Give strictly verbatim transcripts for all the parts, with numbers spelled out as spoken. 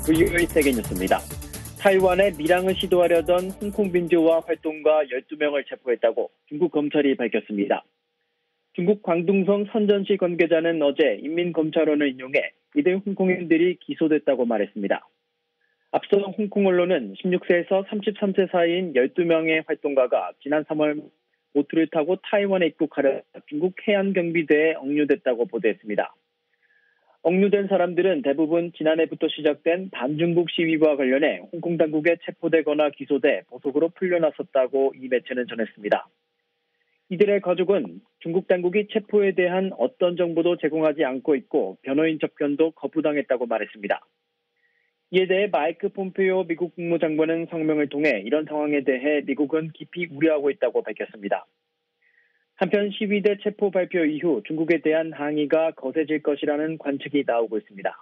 브이오에이 세계뉴스입니다. 타이완에 밀항을 시도하려던 홍콩 민주화 활동가 열두 명을 체포했다고 중국 검찰이 밝혔습니다. 중국 광둥성 선전시 관계자는 어제 인민검찰원을 인용해 이들 홍콩인들이 기소됐다고 말했습니다. 앞서 홍콩 언론은 십육 세에서 삼십삼 세 사이인 열두 명의 활동가가 지난 삼월 보트를 타고 타이완에 입국하려 중국 해안경비대에 억류됐다고 보도했습니다. 억류된 사람들은 대부분 지난해부터 시작된 반중국 시위와 관련해 홍콩 당국에 체포되거나 기소돼 보석으로 풀려났었다고 이 매체는 전했습니다. 이들의 가족은 중국 당국이 체포에 대한 어떤 정보도 제공하지 않고 있고 변호인 접견도 거부당했다고 말했습니다. 이에 대해 마이크 폼페이오 미국 국무장관은 성명을 통해 이런 상황에 대해 미국은 깊이 우려하고 있다고 밝혔습니다. 한편 시위대 체포 발표 이후 중국에 대한 항의가 거세질 것이라는 관측이 나오고 있습니다.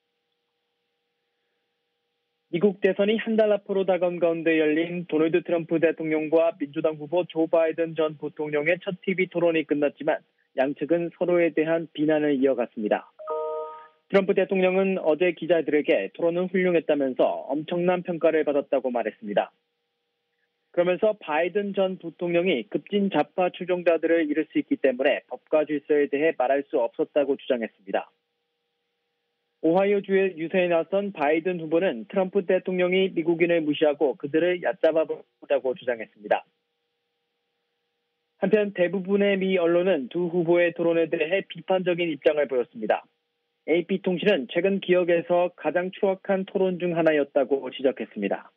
미국 대선이 한 달 앞으로 다가온 가운데 열린 도널드 트럼프 대통령과 민주당 후보 조 바이든 전 부통령의 첫 티비 토론이 끝났지만 양측은 서로에 대한 비난을 이어갔습니다. 트럼프 대통령은 어제 기자들에게 토론은 훌륭했다면서 엄청난 평가를 받았다고 말했습니다. 그러면서 바이든 전 부통령이 급진 좌파 추종자들을 잃을 수 있기 때문에 법과 질서에 대해 말할 수 없었다고 주장했습니다. 오하이오주의 유세에 나선 바이든 후보는 트럼프 대통령이 미국인을 무시하고 그들을 얕잡아 본다고 주장했습니다. 한편 대부분의 미 언론은 두 후보의 토론에 대해 비판적인 입장을 보였습니다. 에이피통신은 최근 기억에서 가장 추악한 토론 중 하나였다고 지적했습니다.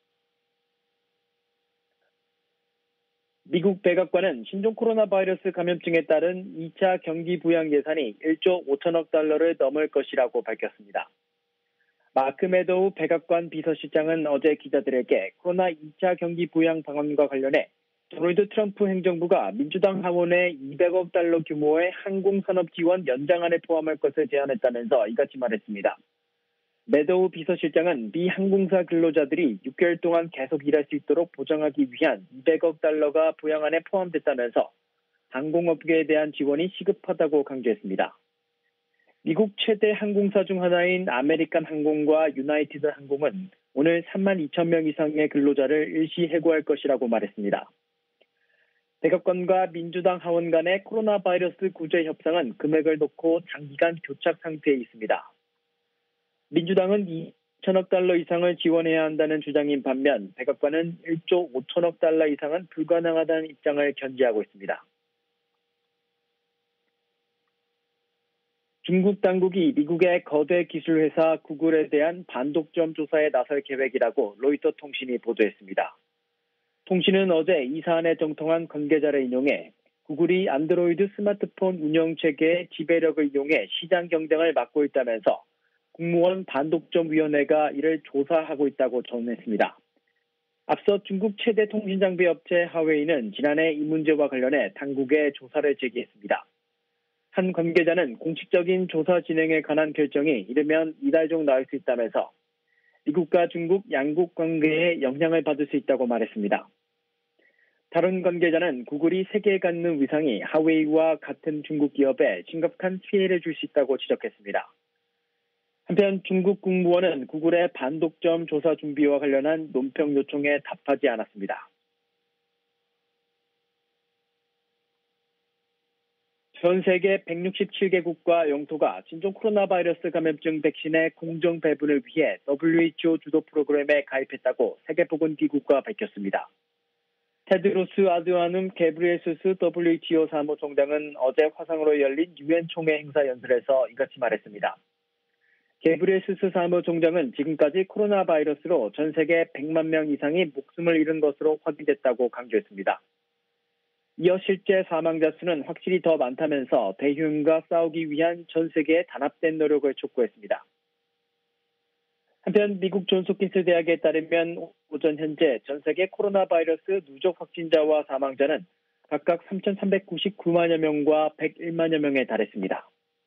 미국 백악관은 신종 코로나 바이러스 감염증에 따른 이 차 경기 부양 예산이 일조 오천억 달러를 넘을 것이라고 밝혔습니다. 마크 매도우 백악관 비서실장은 어제 기자들에게 코로나 이 차 경기 부양 방안과 관련해 도널드 트럼프 행정부가 민주당 하원의 이백억 달러 규모의 항공산업 지원 연장안에 포함할 것을 제안했다면서 이같이 말했습니다. 매도우 비서실장은 미 항공사 근로자들이 육 개월 동안 계속 일할 수 있도록 보장하기 위한 이백억 달러가 부양안에 포함됐다면서 항공업계에 대한 지원이 시급하다고 강조했습니다. 미국 최대 항공사 중 하나인 아메리칸 항공과 유나이티드 항공은 오늘 삼만 이천 명 이상의 근로자를 일시 해고할 것이라고 말했습니다. 백악관과 민주당 하원 간의 코로나 바이러스 구제 협상은 금액을 놓고 장기간 교착 상태에 있습니다. 민주당은 이천억 달러 이상을 지원해야 한다는 주장인 반면 백악관은 일조 오천억 달러 이상은 불가능하다는 입장을 견지하고 있습니다. 중국 당국이 미국의 거대 기술회사 구글에 대한 반독점 조사에 나설 계획이라고 로이터 통신이 보도했습니다. 통신은 어제 이 사안에 정통한 관계자를 인용해 구글이 안드로이드 스마트폰 운영체계의 지배력을 이용해 시장 경쟁을 막고 있다면서 국무원 반독점위원회가 이를 조사하고 있다고 전했습니다. 앞서 중국 최대 통신장비 업체 하웨이는 지난해 이 문제와 관련해 당국에 조사를 제기했습니다. 한 관계자는 공식적인 조사 진행에 관한 결정이 이르면 이달 중 나올 수 있다면서 미국과 중국 양국 관계에 영향을 받을 수 있다고 말했습니다. 다른 관계자는 구글이 세계에 갖는 위상이 하웨이와 같은 중국 기업에 심각한 피해를 줄 수 있다고 지적했습니다. 한편 중국 국무원은 구글의 반독점 조사 준비와 관련한 논평 요청에 답하지 않았습니다. 전 세계 백육십칠 개국과 영토가 신종 코로나 바이러스 감염증 백신의 공정 배분을 위해 더블유에이치오 주도 프로그램에 가입했다고 세계보건기구가 밝혔습니다. 테드로스 아드하눔 게브리에수스 더블유에이치오 사무총장은 어제 화상으로 열린 유엔 총회 행사 연설에서 이같이 말했습니다. 게브리에수스 사무총장은 지금까지 코로나 바이러스로 전 세계 백만 명 이상이 목숨을 잃은 것으로 확인됐다고 강조했습니다. 이어 실제 사망자 수는 확실히 더 많다면서 대흉과 싸우기 위한 전 세계의 단합된 노력을 촉구했습니다. 한편 미국 존스홉킨스 대학에 따르면 오전 현재 전 세계 코로나 바이러스 누적 확진자와 사망자는 각각 삼천삼백구십구만여 명과 백일만여 명에 달했습니다.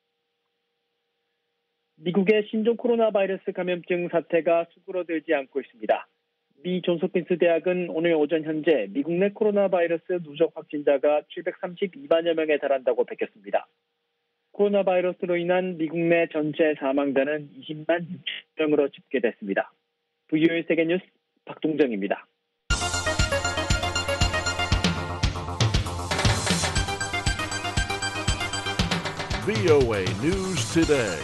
미국의 신종 코로나 바이러스 감염증 사태가 수그러들지 않고 있습니다. 미 존스홉킨스 대학은 오늘 오전 현재 미국 내 코로나 바이러스 누적 확진자가 칠백삼십이만여 명에 달한다고 밝혔습니다. 코로나 바이러스로 인한 미국 내 전체 사망자는 이십만 육천 명으로 집계됐습니다. 브이오에이 세계뉴스 박동정입니다. 브이오에이 News Today.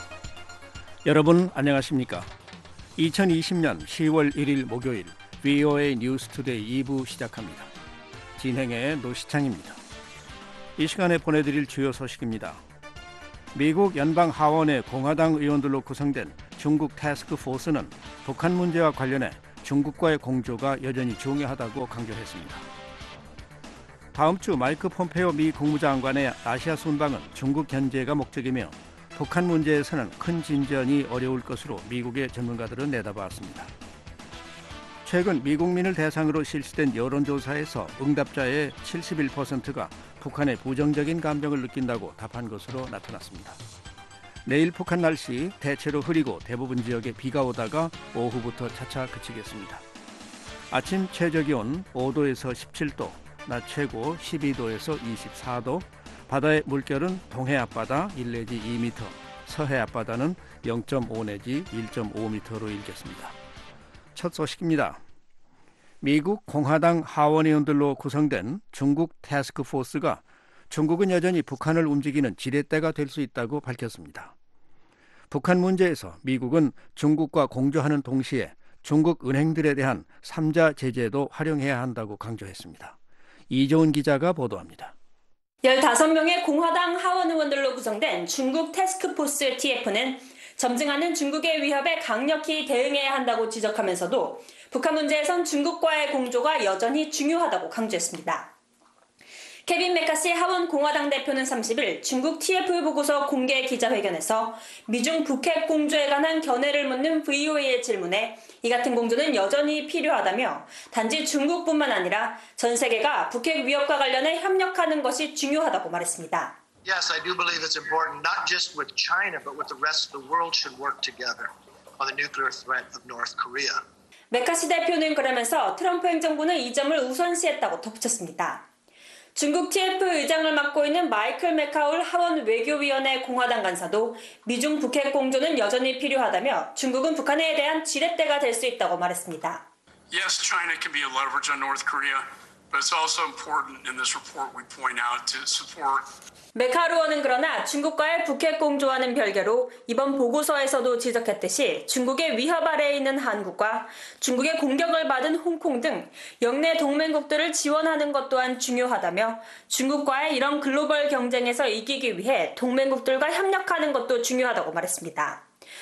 여러분 안녕하십니까? 이천이십년 시월 일일 목요일 브이오에이 뉴스 투데이 이 부 시작합니다. 진행의 노시창입니다. 이 시간에 보내드릴 주요 소식입니다. 미국 연방 하원의 공화당 의원들로 구성된 중국 태스크포스는 북한 문제와 관련해 중국과의 공조가 여전히 중요하다고 강조했습니다. 다음 주 마이크 폼페오 미 국무장관의 아시아 순방은 중국 견제가 목적이며 북한 문제에서는 큰 진전이 어려울 것으로 미국의 전문가들은 내다봤습니다. 최근 미국민을 대상으로 실시된 여론조사에서 응답자의 칠십일 퍼센트가 북한에 부정적인 감정을 느낀다고 답한 것으로 나타났습니다. 내일 북한 날씨 대체로 흐리고 대부분 지역에 비가 오다가 오후부터 차차 그치겠습니다. 아침 최저기온 오도에서 십칠도, 낮 최고 십이도에서 이십사도, 바다의 물결은 동해 앞바다 일 내지 이 미터, 서해 앞바다는 영 점 오 내지 일 점 오 미터로 일겠습니다. 첫 소식입니다. 미국 공화당 하원 의원들로 구성된 중국 태스크포스가 중국은 여전히 북한을 움직이는 지렛대가 될 수 있다고 밝혔습니다. 북한 문제에서 미국은 중국과 공조하는 동시에 중국 은행들에 대한 삼자 제재도 활용해야 한다고 강조했습니다. 이조은 기자가 보도합니다. 열다섯 명의 공화당 하원 의원들로 구성된 중국 태스크포스 티에프는 점증하는 중국의 위협에 강력히 대응해야 한다고 지적하면서도 북한 문제에선 중국과의 공조가 여전히 중요하다고 강조했습니다. 케빈 메카시 하원 공화당 대표는 삼십일 중국 티에프 보고서 공개 기자회견에서 미중 북핵 공조에 관한 견해를 묻는 브이오에이의 질문에 이 같은 공조는 여전히 필요하다며 단지 중국뿐만 아니라 전 세계가 북핵 위협과 관련해 협력하는 것이 중요하다고 말했습니다. Yes, I do believe it's important, not just with China, but with the rest of the world should work together on the nuclear threat of North Korea. 메카시 대표는 그러면서 트럼프 행정부는 이 점을 우선시했다고 덧붙였습니다. 중국 티에프 의장을 맡고 있는 마이클 맥카울 하원 외교위원회 공화당 간사도 미중 북핵 공조는 여전히 필요하다며 중국은 북한에 대한 지렛대가 될 수 있다고 말했습니다. Yes, China can be a leverage on North Korea, but it's also important in this report we point out to support. 메카울 의원은 그러나 중국과의 북핵 공조와는 별개로 이번 보고서에서도 지적했듯이 중국의 위협 아래에 있는 한국과 중국의 공격을 받은 홍콩 등 영내 동맹국들을 지원하는 것 또한 중요하다며 중국과의 이런 글로벌 경쟁에서 이기기 위해 동맹국들과 협력하는 것도 중요하다고 말했습니다.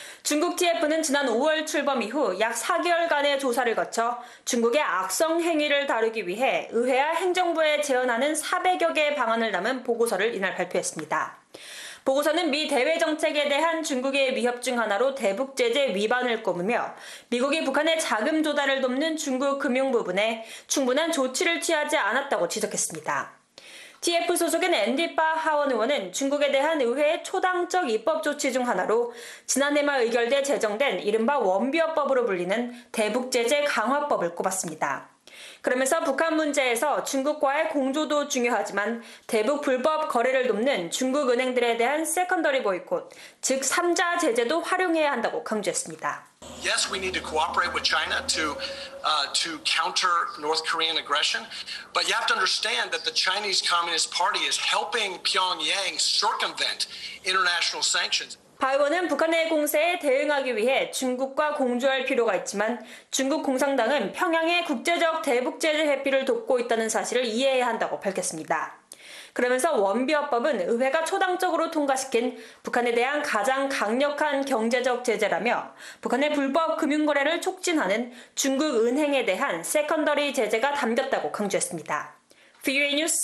중국 티에프는 지난 오월 출범 이후 약 사 개월간의 조사를 거쳐 중국의 악성 행위를 다루기 위해 의회와 행정부에 제언하는 사백여 개의 방안을 담은 보고서를 이날 발표했습니다. 보고서는 미 대외 정책에 대한 중국의 위협 중 하나로 대북 제재 위반을 꼽으며 미국이 북한의 자금 조달을 돕는 중국 금융 부분에 충분한 조치를 취하지 않았다고 지적했습니다. 티에프 소속인 앤디 파 하원 의원은 중국에 대한 의회의 초당적 입법 조치 중 하나로 지난해 말 의결돼 제정된 이른바 원비어법으로 불리는 대북제재 강화법을 꼽았습니다. 그러면서 북한 문제에서 중국과의 공조도 중요하지만 대북 불법 거래를 돕는 중국 은행들에 대한 세컨더리 보이콧, 즉 삼자 제재도 활용해야 한다고 강조했습니다. Yes, we need to cooperate with China to uh, to counter North Korean aggression, but you have to understand that the Chinese Communist Party is helping Pyongyang circumvent international sanctions. 파 의원은 북한의 공세에 대응하기 위해 중국과 공조할 필요가 있지만 중국 공산당은 평양의 국제적 대북제재 회피를 돕고 있다는 사실을 이해해야 한다고 밝혔습니다. 그러면서 원비어법은 의회가 초당적으로 통과시킨 북한에 대한 가장 강력한 경제적 제재라며 북한의 불법 금융거래를 촉진하는 중국 은행에 대한 세컨더리 제재가 담겼다고 강조했습니다. 브이오에이 뉴스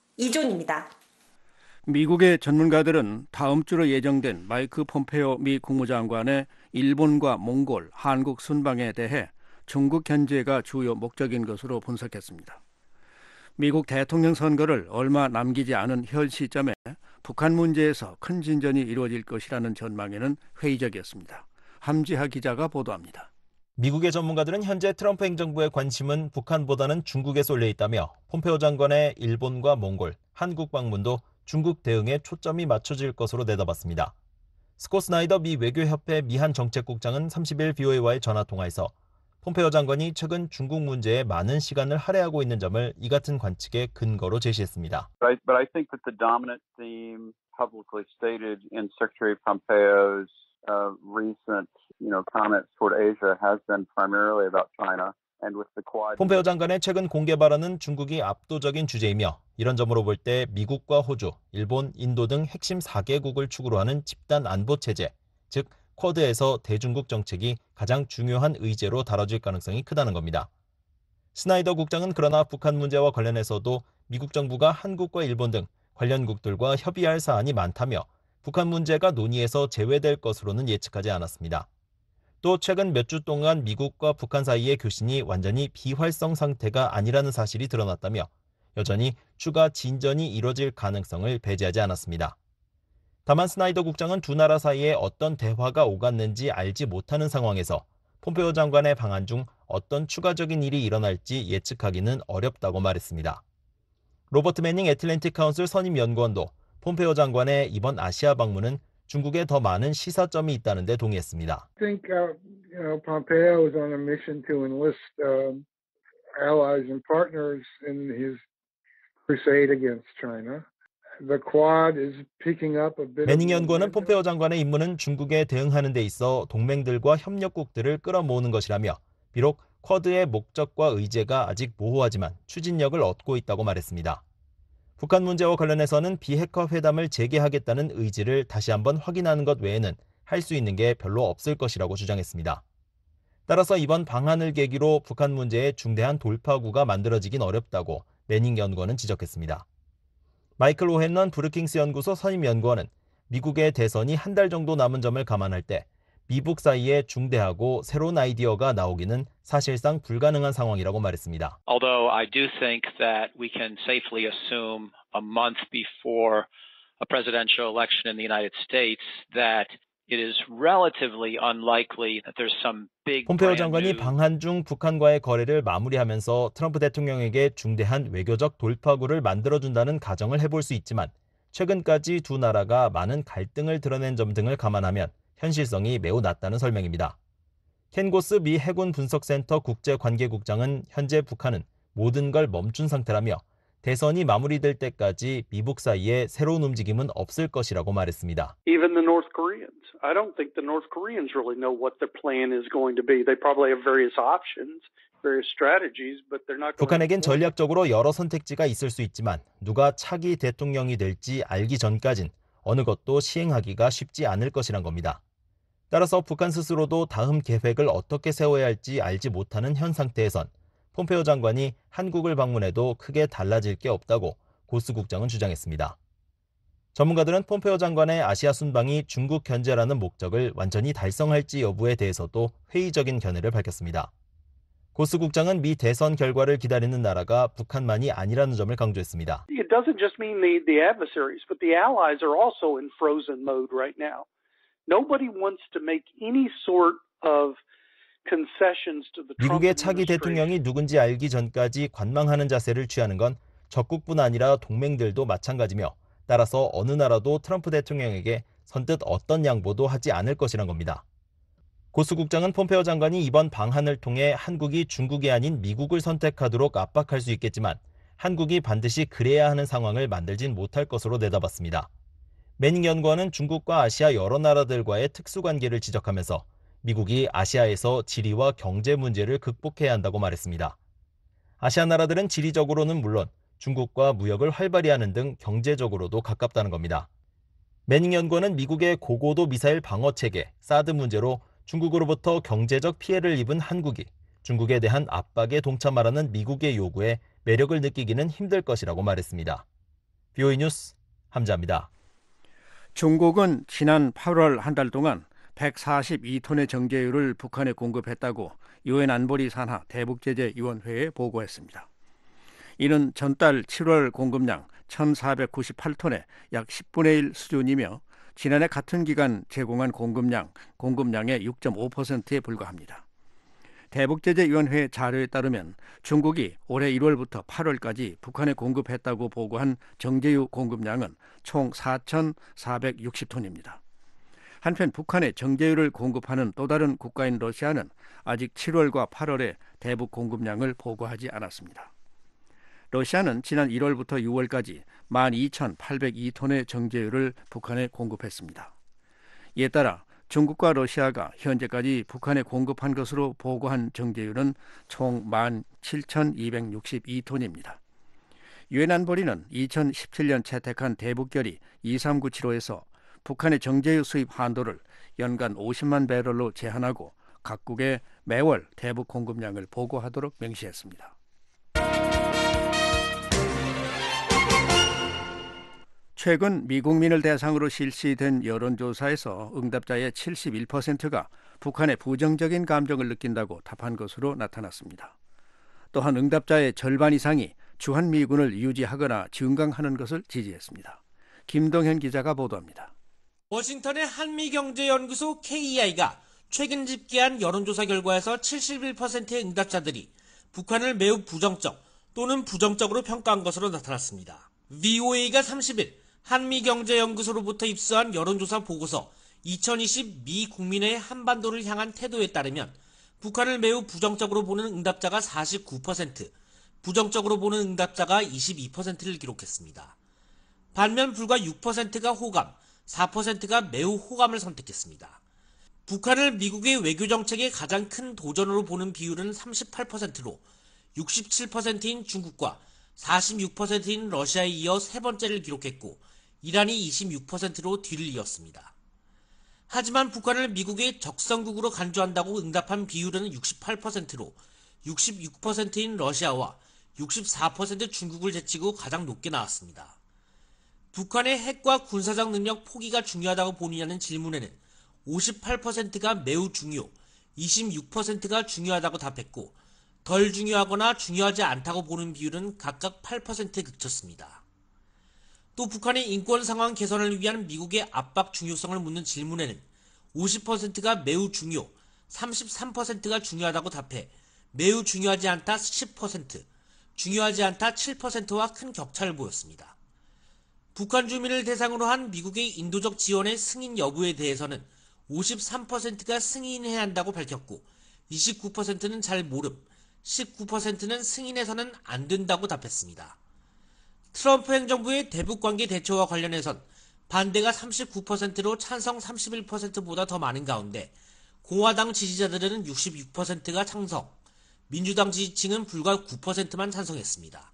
이존입니다. 미국의 전문가들은 다음 주로 예정된 마이크 폼페오 미 국무장관의 일본과 몽골, 한국 순방에 대해 중국 견제가 주요 목적인 것으로 분석했습니다. 미국 대통령 선거를 얼마 남기지 않은 현 시점에 북한 문제에서 큰 진전이 이루어질 것이라는 전망에는 회의적이었습니다. 함지하 기자가 보도합니다. 미국의 전문가들은 현재 트럼프 행정부의 관심은 북한보다는 중국에 쏠려 있다며 폼페오 장관의 일본과 몽골, 한국 방문도 중국 대응에 초점이 맞춰질 것으로 내다봤습니다. 스콧 스나이더 미 외교협회 미한 정책국장은 삼십일 브이오에이와의 전화통화에서 폼페이오 장관이 최근 중국 문제에 많은 시간을 할애하고 있는 점을 이 같은 관측의 근거로 제시했습니다. But I, but I think that the dominant theme publicly stated in Secretary Pompeo's uh, recent, you know, comments toward Asia has been primarily about China. 폼페이오 장관의 최근 공개 발언은 중국이 압도적인 주제이며 이런 점으로 볼 때 미국과 호주, 일본, 인도 등 핵심 사 개국을 축으로 하는 집단 안보 체제, 즉 쿼드에서 대중국 정책이 가장 중요한 의제로 다뤄질 가능성이 크다는 겁니다. 스나이더 국장은 그러나 북한 문제와 관련해서도 미국 정부가 한국과 일본 등 관련국들과 협의할 사안이 많다며 북한 문제가 논의에서 제외될 것으로는 예측하지 않았습니다. 또 최근 몇 주 동안 미국과 북한 사이의 교신이 완전히 비활성 상태가 아니라는 사실이 드러났다며 여전히 추가 진전이 이뤄질 가능성을 배제하지 않았습니다. 다만 스나이더 국장은 두 나라 사이에 어떤 대화가 오갔는지 알지 못하는 상황에서 폼페이오 장관의 방안 중 어떤 추가적인 일이 일어날지 예측하기는 어렵다고 말했습니다. 로버트 매닝 애틀랜틱 카운슬 선임 연구원도 폼페이오 장관의 이번 아시아 방문은 중국에 더 많은 시사점이 있다는 데 동의했습니다. I think uh, you know, Pompeo is on a mission to enlist uh, allies and partners in his crusade against China. The Quad is picking up a bit. 매닝 연구원은 폼페이오 장관의 임무는 중국에 대응하는 데 있어 동맹들과 협력국들을 끌어모으는 것이라며 비록 쿼드의 목적과 의제가 아직 모호하지만 추진력을 얻고 있다고 말했습니다. 북한 문제와 관련해서는 비핵화 회담을 재개하겠다는 의지를 다시 한번 확인하는 것 외에는 할 수 있는 게 별로 없을 것이라고 주장했습니다. 따라서 이번 방한을 계기로 북한 문제에 중대한 돌파구가 만들어지긴 어렵다고 매닝 연구원은 지적했습니다. 마이클 오헨런 브루킹스 연구소 선임 연구원은 미국의 대선이 한 달 정도 남은 점을 감안할 때 미북 사이에 중대하고 새로운 아이디어가 나오기는 사실상 불가능한 상황이라고 말했습니다. Although I do think that we can safely assume a month before a presidential election in the United States that it is relatively unlikely that there's some big 폼페이오 장관이 방한 중 북한과의 거래를 마무리하면서 트럼프 대통령에게 중대한 외교적 돌파구를 만들어준다는 가정을 해볼 수 있지만 최근까지 두 나라가 많은 갈등을 드러낸 점 등을 감안하면 현실성이 매우 낮다는 설명입니다. 켄 고스 미 해군 분석센터 국제관계국장은 현재 북한은 모든 걸 멈춘 상태라며 대선이 마무리될 때까지 미북 사이에 새로운 움직임은 없을 것이라고 말했습니다. Even the North Koreans. I don't think the North Koreans really know what their plan is going to be. They probably have various options, various strategies, but they're not going to. 북한에겐 전략적으로 여러 선택지가 있을 수 있지만 누가 차기 대통령이 될지 알기 전까진 어느 것도 시행하기가 쉽지 않을 것이란 겁니다. 따라서 북한 스스로도 다음 계획을 어떻게 세워야 할지 알지 못하는 현 상태에선 폼페이오 장관이 한국을 방문해도 크게 달라질 게 없다고 고스 국장은 주장했습니다. 전문가들은 폼페이오 장관의 아시아 순방이 중국 견제라는 목적을 완전히 달성할지 여부에 대해서도 회의적인 견해를 밝혔습니다. 고스 국장은 미 대선 결과를 기다리는 나라가 북한만이 아니라는 점을 강조했습니다. It doesn't just mean the, the adversaries, but the allies are also in frozen mode right now. Nobody wants to make any sort of concessions to the Trump 미국의 차기 대통령이 누군지 알기 전까지 관망하는 자세를 취하는 건 적국뿐 아니라 동맹들도 마찬가지며 따라서 어느 나라도 트럼프 대통령에게 선뜻 어떤 양보도 하지 않을 것이란 겁니다. 고스 국장은 폼페이오 장관이 이번 방한을 통해 한국이 중국이 아닌 미국을 선택하도록 압박할 수 있겠지만 한국이 반드시 그래야 하는 상황을 만들진 못할 것으로 내다봤습니다. 매닝 연구원은 중국과 아시아 여러 나라들과의 특수관계를 지적하면서 미국이 아시아에서 지리와 경제 문제를 극복해야 한다고 말했습니다. 아시아 나라들은 지리적으로는 물론 중국과 무역을 활발히 하는 등 경제적으로도 가깝다는 겁니다. 매닝 연구원은 미국의 고고도 미사일 방어 체계, 사드 문제로 중국으로부터 경제적 피해를 입은 한국이 중국에 대한 압박에 동참하라는 미국의 요구에 매력을 느끼기는 힘들 것이라고 말했습니다. 브이오에이 뉴스 함자입니다. 중국은 지난 팔월 한 달 동안 백사십이 톤의 정제유를 북한에 공급했다고 유엔 안보리 산하 대북제재위원회에 보고했습니다. 이는 전달 칠월 공급량 천사백구십팔 톤의 약 십분의 일 수준이며 지난해 같은 기간 제공한 공급량, 공급량의 육 점 오 퍼센트에 불과합니다. 대북제재위원회 자료에 따르면 중국이 올해 일월부터 팔월까지 북한에 공급했다고 보고한 정제유 공급량은 총 사천사백육십 톤입니다. 한편 북한에 정제유를 공급하는 또 다른 국가인 러시아는 아직 칠월과 팔월에 대북 공급량을 보고하지 않았습니다. 러시아는 지난 일월부터 유월까지 만 이천팔백이 톤의 정제유를 북한에 공급했습니다. 이에 따라 중국과 러시아가 현재까지 북한에 공급한 것으로 보고한 정제유는 총 만 칠천이백육십이 톤입니다. 유엔 안보리는 이천십칠 년 채택한 대북결의 이삼구칠호에서 북한의 정제유 수입 한도를 연간 오십만 배럴로 제한하고 각국에 매월 대북 공급량을 보고하도록 명시했습니다. 최근 미국민을 대상으로 실시된 여론조사에서 응답자의 칠십일 퍼센트가 북한에 부정적인 감정을 느낀다고 답한 것으로 나타났습니다. 또한 응답자의 절반 이상이 주한미군을 유지하거나 증강하는 것을 지지했습니다. 김동현 기자가 보도합니다. 워싱턴의 한미경제연구소 케이이아이가 최근 집계한 여론조사 결과에서 칠십일 퍼센트의 응답자들이 북한을 매우 부정적 또는 부정적으로 평가한 것으로 나타났습니다. 브이오에이가 삼십 일 한미경제연구소로부터 입수한 여론조사 보고서 이천이십 미 국민의 한반도를 향한 태도에 따르면 북한을 매우 부정적으로 보는 응답자가 사십구 퍼센트, 부정적으로 보는 응답자가 이십이 퍼센트를 기록했습니다. 반면 불과 육 퍼센트가 호감, 사 퍼센트가 매우 호감을 선택했습니다. 북한을 미국의 외교정책의 가장 큰 도전으로 보는 비율은 삼십팔 퍼센트로 육십칠 퍼센트인 중국과 사십육 퍼센트인 러시아에 이어 세 번째를 기록했고 이란이 이십육 퍼센트로 뒤를 이었습니다. 하지만 북한을 미국의 적성국으로 간주한다고 응답한 비율은 육십팔 퍼센트로 육십육 퍼센트인 러시아와 육십사 퍼센트 중국을 제치고 가장 높게 나왔습니다. 북한의 핵과 군사적 능력 포기가 중요하다고 보느냐는 질문에는 오십팔 퍼센트가 매우 중요, 이십육 퍼센트가 중요하다고 답했고 덜 중요하거나 중요하지 않다고 보는 비율은 각각 팔 퍼센트에 그쳤습니다. 또 북한의 인권 상황 개선을 위한 미국의 압박 중요성을 묻는 질문에는 오십 퍼센트가 매우 중요, 삼십삼 퍼센트가 중요하다고 답해 매우 중요하지 않다 십 퍼센트, 중요하지 않다 칠 퍼센트와 큰 격차를 보였습니다. 북한 주민을 대상으로 한 미국의 인도적 지원의 승인 여부에 대해서는 오십삼 퍼센트가 승인해야 한다고 밝혔고 이십구 퍼센트는 잘 모름, 십구 퍼센트는 승인해서는 안 된다고 답했습니다. 트럼프 행정부의 대북관계 대처와 관련해선 반대가 삼십구 퍼센트로 찬성 삼십일 퍼센트보다 더 많은 가운데 공화당 지지자들은 육십육 퍼센트가 찬성, 민주당 지지층은 불과 구 퍼센트만 찬성했습니다.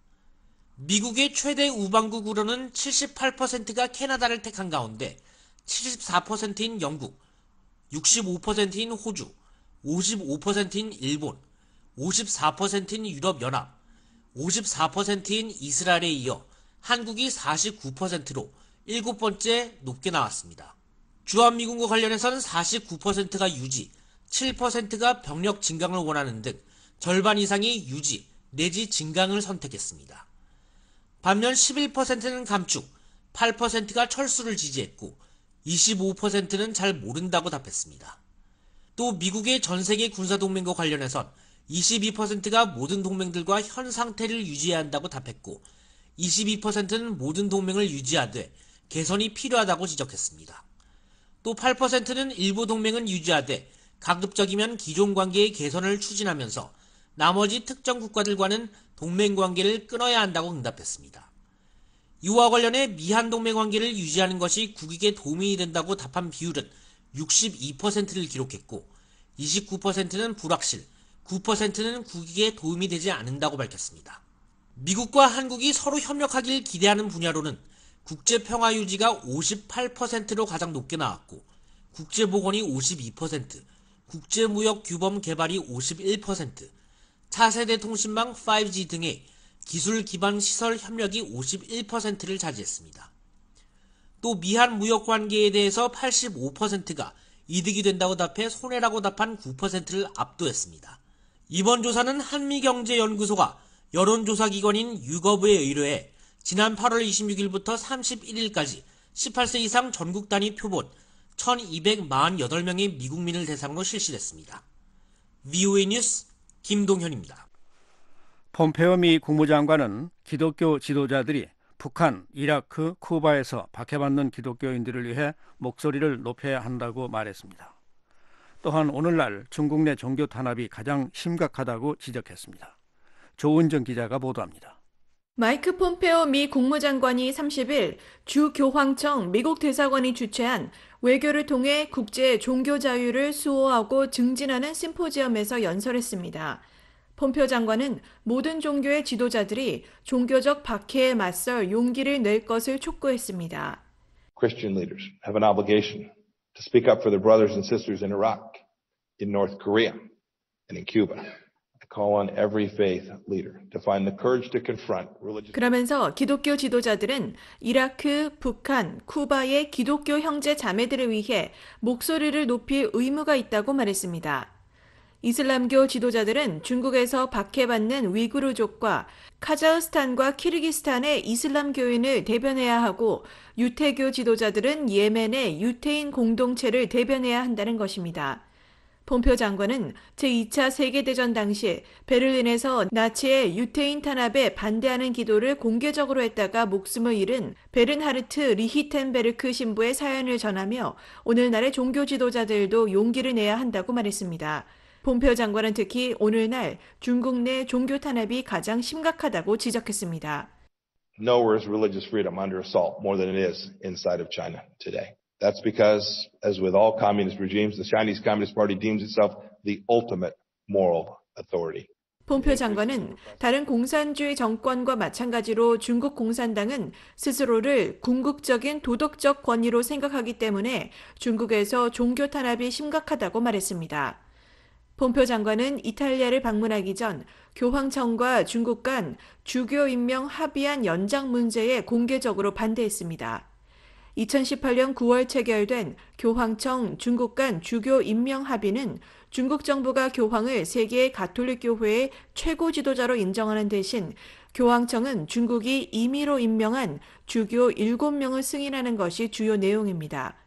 미국의 최대 우방국으로는 칠십팔 퍼센트가 캐나다를 택한 가운데 칠십사 퍼센트인 영국, 육십오 퍼센트인 호주, 오십오 퍼센트인 일본, 오십사 퍼센트인 유럽연합, 오십사 퍼센트인 이스라엘에 이어 한국이 사십구 퍼센트로 일곱 번째 높게 나왔습니다. 주한미군과 관련해서는 사십구 퍼센트가 유지, 칠 퍼센트가 병력 증강을 원하는 등 절반 이상이 유지 내지 증강을 선택했습니다. 반면 십일 퍼센트는 감축, 팔 퍼센트가 철수를 지지했고 이십오 퍼센트는 잘 모른다고 답했습니다. 또 미국의 전세계 군사동맹과 관련해선 이십이 퍼센트가 모든 동맹들과 현 상태를 유지해야 한다고 답했고 이십이 퍼센트는 모든 동맹을 유지하되 개선이 필요하다고 지적했습니다. 또 팔 퍼센트는 일부 동맹은 유지하되 가급적이면 기존 관계의 개선을 추진하면서 나머지 특정 국가들과는 동맹관계를 끊어야 한다고 응답했습니다. 이와 관련해 미한 동맹관계를 유지하는 것이 국익에 도움이 된다고 답한 비율은 육십이 퍼센트를 기록했고 이십구 퍼센트는 불확실, 구 퍼센트는 국익에 도움이 되지 않는다고 밝혔습니다. 미국과 한국이 서로 협력하길 기대하는 분야로는 국제평화 유지가 오십팔 퍼센트로 가장 높게 나왔고 국제보건이 오십이 퍼센트, 국제무역 규범 개발이 오십일 퍼센트, 차세대 통신망 파이브 지 등의 기술 기반 시설 협력이 오십일 퍼센트를 차지했습니다. 또 미한 무역 관계에 대해서 팔십오 퍼센트가 이득이 된다고 답해 손해라고 답한 구 퍼센트를 압도했습니다. 이번 조사는 한미경제연구소가 여론조사기관인 유거브에 의뢰해 지난 팔월 이십육일부터 삼십일일까지 십팔 세 이상 전국 단위 표본 천이백사십팔 명의 미국민을 대상으로 실시됐습니다. 브이오에이 뉴스 김동현입니다. 폼페오 미 국무장관은 기독교 지도자들이 북한, 이라크, 쿠바에서 박해받는 기독교인들을 위해 목소리를 높여야 한다고 말했습니다. 또한 오늘날 중국 내 종교 탄압이 가장 심각하다고 지적했습니다. 조은정 기자가 보도합니다. 마이크 폼페오 미 국무장관이 삼십일 주교황청 미국 대사관이 주최한 외교를 통해 국제 종교 자유를 수호하고 증진하는 심포지엄에서 연설했습니다. 폼페오 장관은 모든 종교의 지도자들이 종교적 박해에 맞설 용기를 낼 것을 촉구했습니다. Christian leaders have an obligation to speak up for their brothers and sisters in Iraq, in North Korea, and in Cuba. I call on every faith leader to find the courage to confront religious. 그러면서 기독교 지도자들은 이라크, 북한, 쿠바의 기독교 형제 자매들을 위해 목소리를 높일 의무가 있다고 말했습니다. 이슬람교 지도자들은 중국에서 박해받는 위구르족과 카자흐스탄과 키르기스탄의 이슬람교인을 대변해야 하고 유태교 지도자들은 예멘의 유태인 공동체를 대변해야 한다는 것입니다. 폼페오 장관은 제이 차 세계대전 당시 베를린에서 나치의 유태인 탄압에 반대하는 기도를 공개적으로 했다가 목숨을 잃은 베른하르트 리히텐베르크 신부의 사연을 전하며 오늘날의 종교 지도자들도 용기를 내야 한다고 말했습니다. 폼페오 장관은 특히 오늘날 중국 내 종교 탄압이 가장 심각하다고 지적했습니다. Nowhere is religious freedom under assault more than it is inside of China today. That's because, as with all communist regimes, the Chinese Communist Party deems itself the ultimate moral authority. 폼페오 장관은 다른 공산주의 정권과 마찬가지로 중국 공산당은 스스로를 궁극적인 도덕적 권위로 생각하기 때문에 중국에서 종교 탄압이 심각하다고 말했습니다. 폼페오 장관은 이탈리아를 방문하기 전 교황청과 중국 간 주교 임명 합의안 연장 문제에 공개적으로 반대했습니다. 이천십팔 년 구월 체결된 교황청 중국 간 주교 임명 합의는 중국 정부가 교황을 세계 가톨릭 교회의 최고 지도자로 인정하는 대신 교황청은 중국이 임의로 임명한 주교 일곱 명을 승인하는 것이 주요 내용입니다.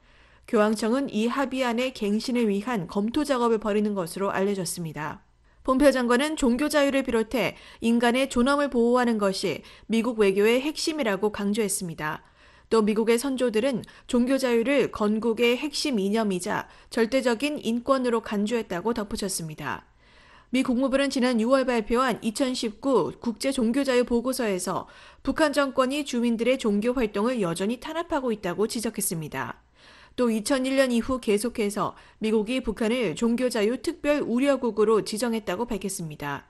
교황청은 이 합의안의 갱신을 위한 검토 작업을 벌이는 것으로 알려졌습니다. 폼페오 장관은 종교 자유를 비롯해 인간의 존엄을 보호하는 것이 미국 외교의 핵심이라고 강조했습니다. 또 미국의 선조들은 종교 자유를 건국의 핵심 이념이자 절대적인 인권으로 간주했다고 덧붙였습니다. 미 국무부는 지난 유월 발표한 이천십구 국제종교자유 보고서에서 북한 정권이 주민들의 종교 활동을 여전히 탄압하고 있다고 지적했습니다. 또 이천일 년 이후 계속해서 미국이 북한을 종교자유 특별 우려국으로 지정했다고 밝혔습니다.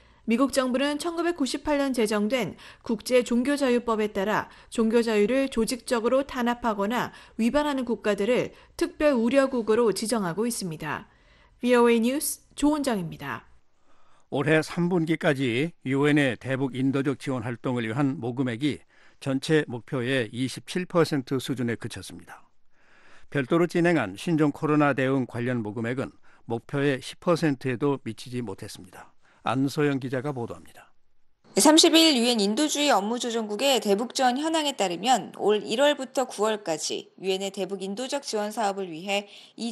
미국 정부는 천구백구십팔 년 제정된 국제종교자유법에 따라 종교자유를 조직적으로 탄압하거나 위반하는 국가들을 특별 우려국으로 지정하고 있습니다. 브이오에이 뉴스 조은정입니다. 올해 삼 분기까지 유엔의 대북 인도적 지원 활동을 위한 모금액이 전체 목표의 이십칠 퍼센트 수준에 그쳤습니다. 별도로 진행한 신종 코로나 대응 관련 모금액은 목표의 십 퍼센트에도 미치지 못했습니다. 안소영 기자가 보도합니다. 삼십 일 유엔 인도주의 업무조정국의 대북지원 현황에 따르면 올 일월부터 구월까지 유엔의 대북 인도적 지원 사업을 위해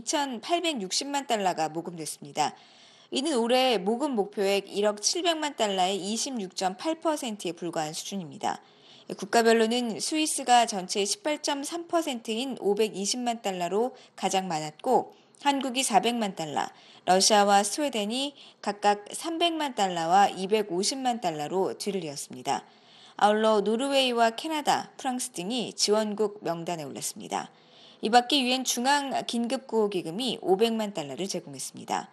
이천팔백육십만 달러가 모금됐습니다. 이는 올해 모금 목표액 일억 칠백만 달러의 이십육 점 팔 퍼센트에 불과한 수준입니다. 국가별로는 스위스가 전체의 십팔 점 삼 퍼센트인 오백이십만 달러로 가장 많았고 한국이 사백만 달러, 러시아와 스웨덴이 각각 삼백만 달러와 이백오십만 달러로 뒤를 이었습니다. 아울러 노르웨이와 캐나다, 프랑스 등이 지원국 명단에 올랐습니다. 이 밖에 유엔 중앙 긴급구호기금이 오백만 달러를 제공했습니다.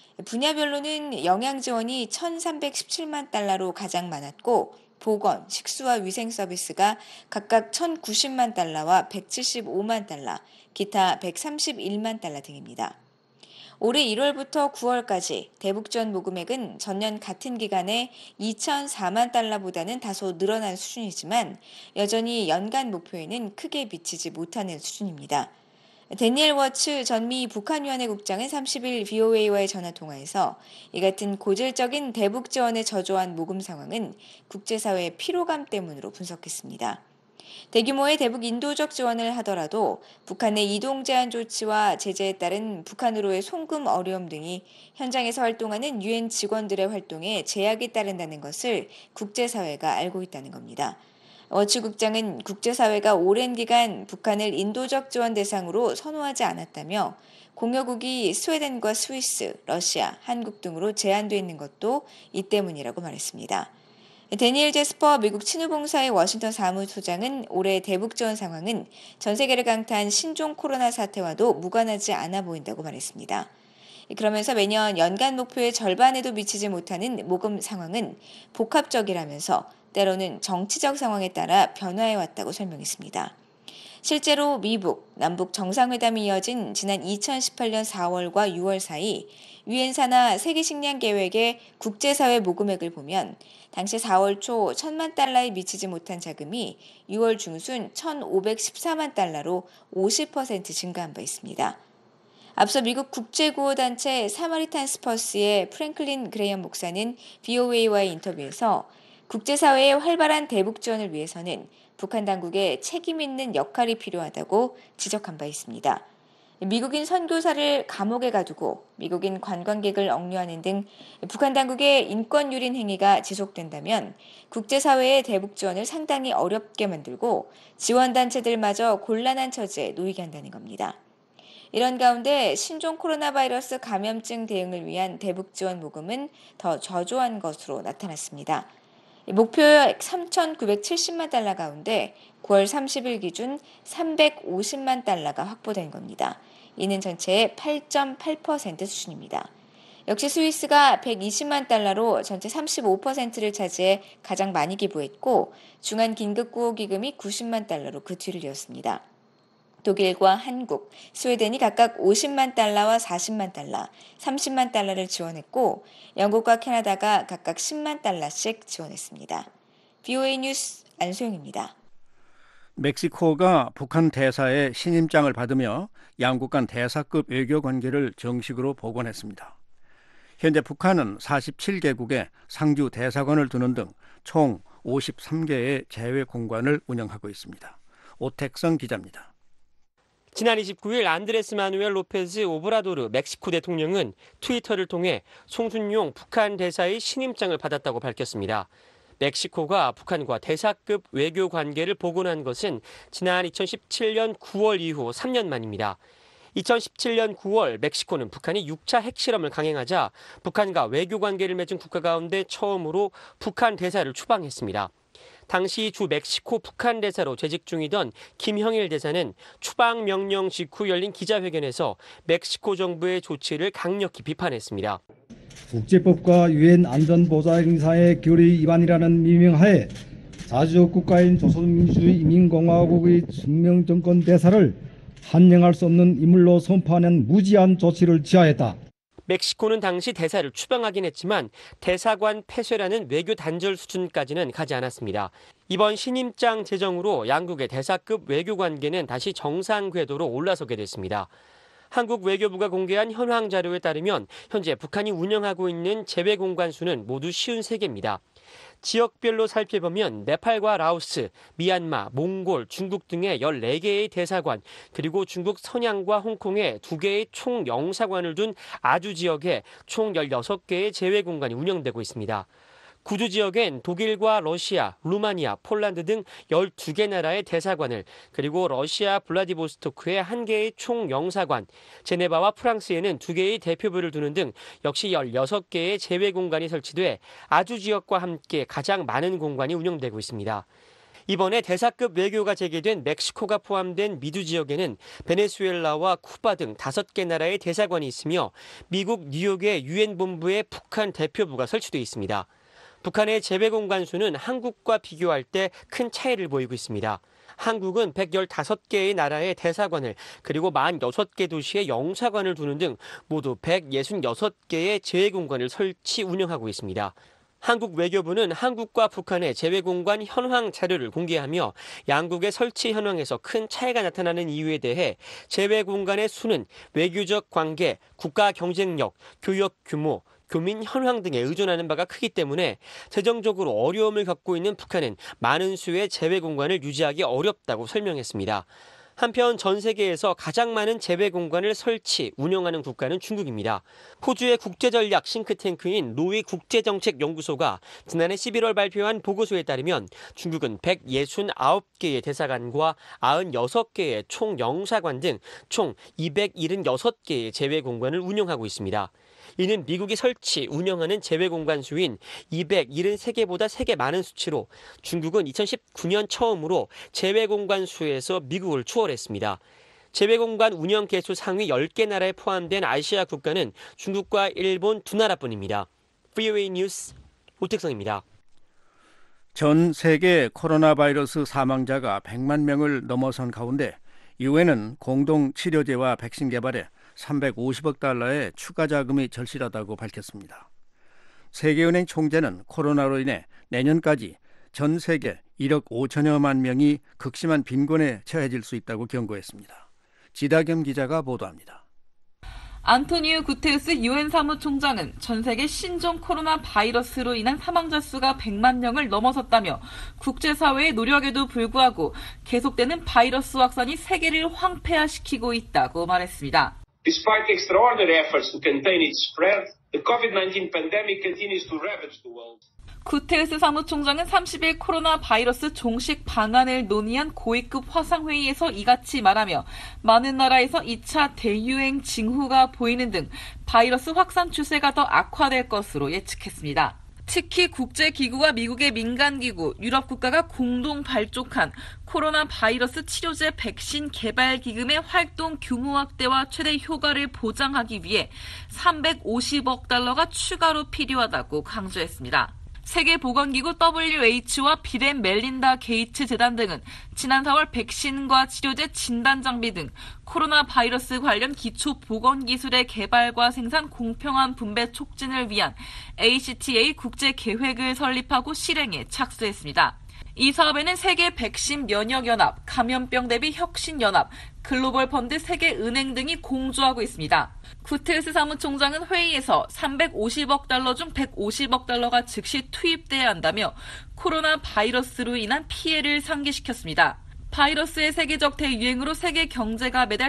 분야별로는 영양 지원이 천삼백십칠만 달러로 가장 많았고 보건, 식수와 위생 서비스가 각각 천구십만 달러와 백칠십오만 달러, 기타 백삼십일만 달러 등입니다. 올해 일월부터 구월까지 대북지원 모금액은 전년 같은 기간에 이천사만 달러보다는 다소 늘어난 수준이지만 여전히 연간 목표에는 크게 미치지 못하는 수준입니다. 데니엘 워츠 전미 북한위원회 국장은 삼십 일 브이오에이와의 전화통화에서 이 같은 고질적인 대북 지원에 저조한 모금 상황은 국제사회의 피로감 때문으로 분석했습니다. 대규모의 대북 인도적 지원을 하더라도 북한의 이동 제한 조치와 제재에 따른 북한으로의 송금 어려움 등이 현장에서 활동하는 유엔 직원들의 활동에 제약이 따른다는 것을 국제사회가 알고 있다는 겁니다. 워치 국장은 국제사회가 오랜 기간 북한을 인도적 지원 대상으로 선호하지 않았다며 공여국이 스웨덴과 스위스, 러시아, 한국 등으로 제한돼 있는 것도 이 때문이라고 말했습니다. 데니엘 제스퍼 미국 친유봉사의 워싱턴 사무소장은 올해 대북 지원 상황은 전 세계를 강타한 신종 코로나 사태와도 무관하지 않아 보인다고 말했습니다. 그러면서 매년 연간 목표의 절반에도 미치지 못하는 모금 상황은 복합적이라면서 때로는 정치적 상황에 따라 변화해왔다고 설명했습니다. 실제로 미북, 남북 정상회담이 이어진 지난 이천십팔 년 사월과 유월 사이 유엔사나 세계식량계획의 국제사회 모금액을 보면 당시 사월 초 천만 달러에 미치지 못한 자금이 유월 중순 천오백십사만 달러로 오십 퍼센트 증가한 바 있습니다. 앞서 미국 국제구호단체 사마리탄스퍼스의 프랭클린 그레이엄 목사는 브이오에이와의 인터뷰에서 국제사회의 활발한 대북 지원을 위해서는 북한 당국의 책임 있는 역할이 필요하다고 지적한 바 있습니다. 미국인 선교사를 감옥에 가두고 미국인 관광객을 억류하는 등 북한 당국의 인권 유린 행위가 지속된다면 국제사회의 대북 지원을 상당히 어렵게 만들고 지원단체들마저 곤란한 처지에 놓이게 한다는 겁니다. 이런 가운데 신종 코로나 바이러스 감염증 대응을 위한 대북 지원 모금은 더 저조한 것으로 나타났습니다. 목표액 삼천구백칠십만 달러 가운데 구월 삼십일 기준 삼백오십만 달러가 확보된 겁니다. 이는 전체의 팔 점 팔 퍼센트 수준입니다. 역시 스위스가 백이십만 달러로 전체 삼십오 퍼센트를 차지해 가장 많이 기부했고 중앙긴급구호기금이 구십만 달러로 그 뒤를 이었습니다. 독일과 한국, 스웨덴이 각각 오십만 달러와 사십만 달러, 삼십만 달러를 지원했고 영국과 캐나다가 각각 십만 달러씩 지원했습니다. 브이오에이 뉴스 안소영입니다. 멕시코가 북한 대사의 신임장을 받으며 양국 간 대사급 외교 관계를 정식으로 복원했습니다. 현재 북한은 사십칠 개국에 상주 대사관을 두는 등 총 오십삼 개의 재외 공관을 운영하고 있습니다. 오택성 기자입니다. 지난 이십구 일 안드레스 마누엘 로페즈 오브라도르 멕시코 대통령은 트위터를 통해 송순용 북한 대사의 신임장을 받았다고 밝혔습니다. 멕시코가 북한과 대사급 외교 관계를 복원한 것은 지난 이천십칠 년 구월 이후 삼 년 만입니다. 이천십칠 년 구월 멕시코는 북한이 육 차 핵실험을 강행하자 북한과 외교 관계를 맺은 국가 가운데 처음으로 북한 대사를 추방했습니다. 당시 주 멕시코 북한 대사로 재직 중이던 김형일 대사는 추방 명령 직후 열린 기자회견에서 멕시코 정부의 조치를 강력히 비판했습니다. 국제법과 유엔 안전보장사의 결의 위반이라는 미명하에 자주적 국가인 조선민주주의인민공화국의 숙명정권 대사를 한정할 수 없는 인물로 선포하는 무지한 조치를 취하였다. 멕시코는 당시 대사를 추방하긴 했지만 대사관 폐쇄라는 외교 단절 수준까지는 가지 않았습니다. 이번 신임장 제정으로 양국의 대사급 외교 관계는 다시 정상 궤도로 올라서게 됐습니다. 한국 외교부가 공개한 현황 자료에 따르면 현재 북한이 운영하고 있는 재외 공관 수는 모두 오십세 개입니다. 지역별로 살펴보면 네팔과 라오스, 미얀마, 몽골, 중국 등의 열네 개의 대사관, 그리고 중국 선양과 홍콩에 두 개의 총 영사관을 둔 아주 지역에 총 열여섯 개의 재외 공간이 운영되고 있습니다. 구주 지역엔 독일과 러시아, 루마니아, 폴란드 등 열두 개 나라의 대사관을, 그리고 러시아 블라디보스토크에 한 개의 총 영사관, 제네바와 프랑스에는 두 개의 대표부를 두는 등 역시 열여섯 개의 재외 공간이 설치돼 아주 지역과 함께 가장 많은 공간이 운영되고 있습니다. 이번에 대사급 외교가 재개된 멕시코가 포함된 미주 지역에는 베네수엘라와 쿠바 등 다섯 개 나라의 대사관이 있으며 미국 뉴욕의 유엔 본부에 북한 대표부가 설치돼 있습니다. 북한의 재외 공간 수는 한국과 비교할 때 큰 차이를 보이고 있습니다. 한국은 백십오 개의 나라의 대사관을, 그리고 사십육 개 도시의 영사관을 두는 등 모두 백육십육 개의 재외 공간을 설치 운영하고 있습니다. 한국 외교부는 한국과 북한의 재외 공간 현황 자료를 공개하며 양국의 설치 현황에서 큰 차이가 나타나는 이유에 대해 재외 공간의 수는 외교적 관계, 국가 경쟁력, 교역 규모, 교민 현황 등에 의존하는 바가 크기 때문에 재정적으로 어려움을 겪고 있는 북한은 많은 수의 재외 공간을 유지하기 어렵다고 설명했습니다. 한편 전 세계에서 가장 많은 재외 공간을 설치, 운영하는 국가는 중국입니다. 호주의 국제전략 싱크탱크인 노위 국제정책연구소가 지난해 십일월 발표한 보고서에 따르면 중국은 백육십구 개의 대사관과 구십육 개의 총영사관 등 총 이백칠십육 개의 재외 공간을 운영하고 있습니다. 이는 미국이 설치, 운영하는 재외 공간 수인 이백칠십삼 개보다 세 개 많은 수치로 중국은 이천십구 년 처음으로 재외 공간 수에서 미국을 추월했습니다. 재외 공간 운영 개수 상위 열 개 나라에 포함된 아시아 국가는 중국과 일본 두 나라뿐입니다. 브이오에이 뉴스 오택성입니다. 전 세계 코로나 바이러스 사망자가 백만 명을 넘어선 가운데 유엔은 공동 치료제와 백신 개발에 삼백오십억 달러의 추가 자금이 절실하다고 밝혔습니다. 세계은행 총재는 코로나로 인해 내년까지 전 세계 일억 오천여만 명이 극심한 빈곤에 처해질 수 있다고 경고했습니다. 지다겸 기자가 보도합니다. 안토니우 구테우스 유엔 사무총장은 전 세계 신종 코로나 바이러스로 인한 사망자 수가 백만 명을 넘어섰다며 국제사회의 노력에도 불구하고 계속되는 바이러스 확산이 세계를 황폐화시키고 있다고 말했습니다. Despite extraordinary efforts to contain its spread, the 코비드 나인틴 pandemic continues to ravage the world. 구테우스 사무총장은 삼십 일 코로나 바이러스 종식 방안을 논의한 고위급 화상회의에서 이같이 말하며 많은 나라에서 이 차 대유행 징후가 보이는 등 바이러스 확산 추세가 더 악화될 것으로 예측했습니다. 특히 국제기구와 미국의 민간기구, 유럽 국가가 공동 발족한 코로나 바이러스 치료제 백신 개발 기금의 활동 규모 확대와 최대 효과를 보장하기 위해 삼백오십억 달러가 추가로 필요하다고 강조했습니다. 세계보건기구 더블유에이치오와 빌 앤 멜린다 게이츠 재단 등은 지난 사월 백신과 치료제 진단장비 등 코로나 바이러스 관련 기초보건기술의 개발과 생산 공평한 분배 촉진을 위한 에이씨티에이 국제계획을 설립하고 실행에 착수했습니다. 이 사업에는 세계 백신 면역연합, 감염병 대비 혁신연합, 글로벌 펀드 세계은행 등이 공조하고 있습니다. 구테우스 사무총장은 회의에서 삼백오십억 달러 중 백오십억 달러가 즉시 투입돼야 한다며 코로나 바이러스로 인한 피해를 상기시켰습니다. 바이러스의 세계적 대유행으로 세계 경제가 매달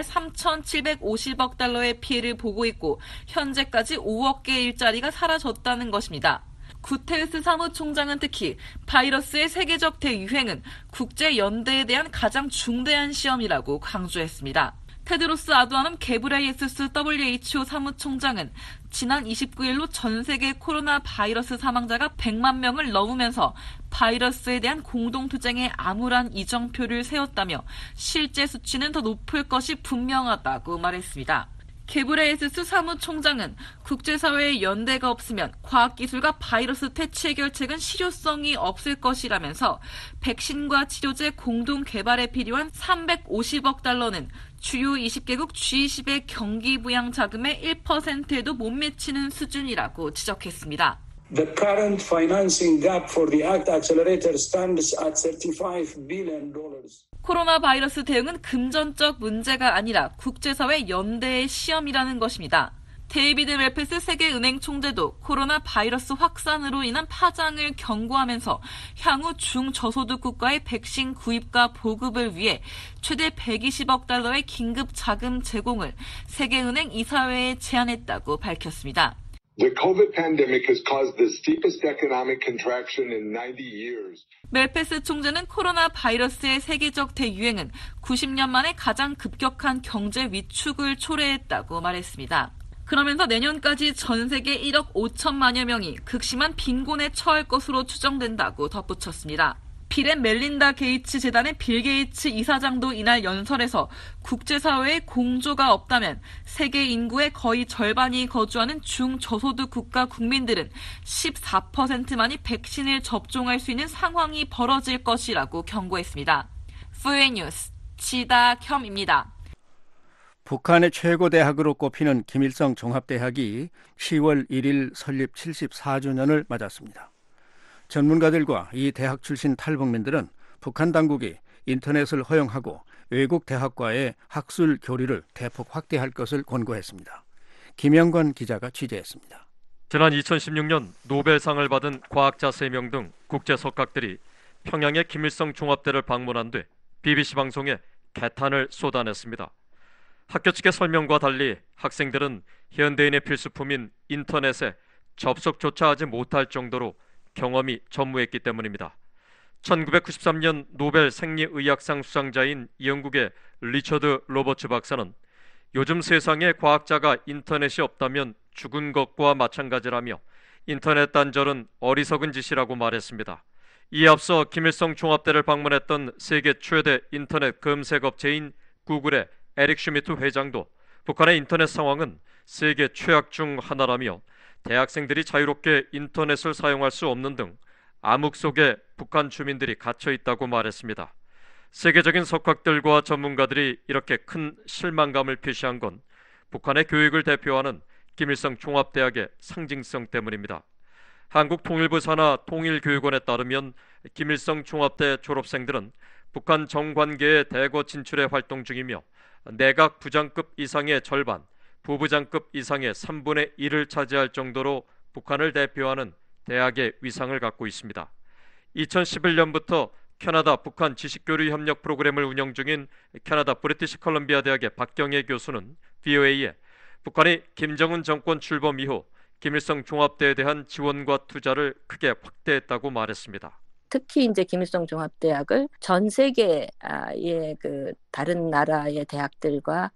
삼천칠백오십억 달러의 피해를 보고 있고 현재까지 오억 개의 일자리가 사라졌다는 것입니다. 구테우스 사무총장은 특히 바이러스의 세계적 대유행은 국제연대에 대한 가장 중대한 시험이라고 강조했습니다. 테드로스 아두아놈 게브레예수스 더블유에이치오 사무총장은 지난 이십구 일로 전 세계 코로나 바이러스 사망자가 백만 명을 넘으면서 바이러스에 대한 공동투쟁에 암울한 이정표를 세웠다며 실제 수치는 더 높을 것이 분명하다고 말했습니다. 게브레예수스 사무총장은 국제사회의 연대가 없으면 과학기술과 바이러스 퇴치 해결책은 실효성이 없을 것이라면서 백신과 치료제 공동 개발에 필요한 삼백오십억 달러는 주요 이십 개국 지 이십의 경기부양 자금의 일 퍼센트에도 못 미치는 수준이라고 지적했습니다. The current financing gap for the ACT Accelerator stands at thirty-five billion dollars. 코로나 바이러스 대응은 금전적 문제가 아니라 국제사회 연대의 시험이라는 것입니다. 데이비드 멜페스 세계은행 총재도 코로나 바이러스 확산으로 인한 파장을 경고하면서 향후 중저소득 국가의 백신 구입과 보급을 위해 최대 백이십억 달러의 긴급 자금 제공을 세계은행 이사회에 제안했다고 밝혔습니다. The COVID pandemic has caused the steepest economic contraction in ninety years. 멜페스 총재는 코로나 바이러스의 세계적 대유행은 구십 년 만에 가장 급격한 경제 위축을 초래했다고 말했습니다. 그러면서 내년까지 전 세계 일억 오천만여 명이 극심한 빈곤에 처할 것으로 추정된다고 덧붙였습니다. 빌 앤 멜린다 게이츠 재단의 빌 게이츠 이사장도 이날 연설에서 국제사회의 공조가 없다면 세계 인구의 거의 절반이 거주하는 중저소득 국가 국민들은 십사 퍼센트만이 백신을 접종할 수 있는 상황이 벌어질 것이라고 경고했습니다. 브이오에이 뉴스 지다겸입니다. 북한의 최고 대학으로 꼽히는 김일성 종합대학이 시월 일일 설립 칠십사 주년을 맞았습니다. 전문가들과 이 대학 출신 탈북민들은 북한 당국이 인터넷을 허용하고 외국 대학과의 학술 교류를 대폭 확대할 것을 권고했습니다. 김영관 기자가 취재했습니다. 지난 이천십육 년 노벨상을 받은 과학자 세 명 등 국제 석학들이 평양의 김일성 종합대를 방문한 뒤 비비씨 방송에 개탄을 쏟아냈습니다. 학교 측의 설명과 달리 학생들은 현대인의 필수품인 인터넷에 접속조차 하지 못할 정도로 경험이 전무했기 때문입니다. 천구백구십삼 년 노벨 생리의학상 수상자인 영국의 리처드 로버츠 박사는 요즘 세상에 과학자가 인터넷이 없다면 죽은 것과 마찬가지라며 인터넷 단절은 어리석은 짓이라고 말했습니다. 이에 앞서 김일성 종합대를 방문했던 세계 최대 인터넷 검색 업체인 구글의 에릭 슈미트 회장도 북한의 인터넷 상황은 세계 최악 중 하나라며 대학생들이 자유롭게 인터넷을 사용할 수 없는 등 암흑 속에 북한 주민들이 갇혀 있다고 말했습니다. 세계적인 석학들과 전문가들이 이렇게 큰 실망감을 표시한 건 북한의 교육을 대표하는 김일성 종합대학의 상징성 때문입니다. 한국통일부 산하 통일교육원에 따르면 김일성 종합대 졸업생들은 북한 정관계의 대거 진출에 활동 중이며 내각 부장급 이상의 절반, 부부장급 이상의 삼분의 일을 차지할 정도로 북한을 대표하는 대학의 위상을 갖고 있습니다. 이천십일 년부터 캐나다 북한 지식교류 협력 프로그램을 운영 중인 캐나다 브리티시 컬럼비아 대학의 박경혜 교수는 브이오에이에 북한이 김정은 정권 출범 이후 김일성 종합대에 대한 지원과 투자를 크게 확대했다고 말했습니다. 특히 이제 김일성 종합대학을 전 세계의 그 다른 나라의 대학들과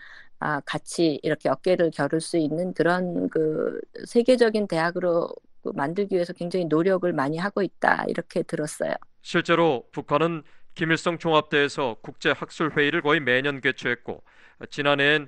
같이 이렇게 어깨를 겨룰 수 있는 그런 그 세계적인 대학으로 만들기 위해서 굉장히 노력을 많이 하고 있다 이렇게 들었어요. 실제로 북한은 김일성 종합대에서 국제학술회의를 거의 매년 개최했고 지난해엔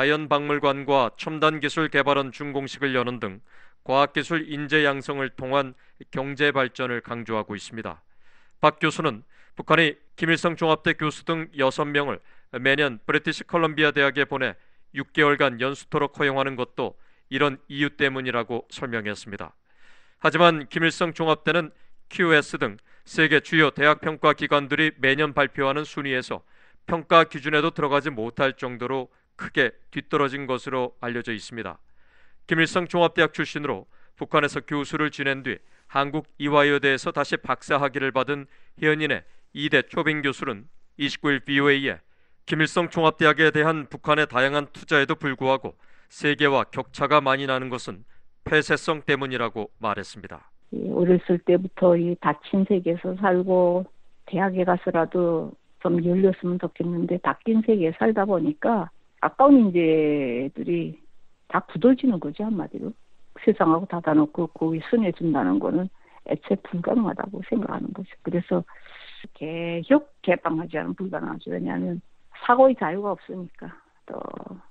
자연박물관과 첨단기술 개발원 준공식을 여는 등 과학기술 인재 양성을 통한 경제 발전을 강조하고 있습니다. 박 교수는 북한이 김일성 종합대 교수 등 여섯 명을 매년 브리티시 컬럼비아 대학에 보내 육 개월간 연수토록 허용하는 것도 이런 이유 때문이라고 설명했습니다. 하지만 김일성 종합대는 큐에스 등 세계 주요 대학 평가 기관들이 매년 발표하는 순위에서 평가 기준에도 들어가지 못할 정도로 크게 뒤떨어진 것으로 알려져 있습니다. 김일성 종합대학 출신으로 북한에서 교수를 지낸 뒤 한국 이화여대에서 다시 박사학위를 받은 현인의 이대 초빙 교수는 이십구 일 브이오에이에 김일성 종합대학에 대한 북한의 다양한 투자에도 불구하고 세계와 격차가 많이 나는 것은 폐쇄성 때문이라고 말했습니다. 어렸을 때부터 이 닫힌 세계에서 살고 대학에 가서라도 좀 열렸으면 좋겠는데 닫힌 세계에 살다 보니까 가까운 인재들이 다 굳어지는 거죠, 한마디로. 세상하고 닫아놓고 거기 순해진다는 거는 애초에 불가능하다고 생각하는 거죠. 그래서 개혁, 개방하지 않으면 불가능하죠. 왜냐하면 사고의 자유가 없으니까, 또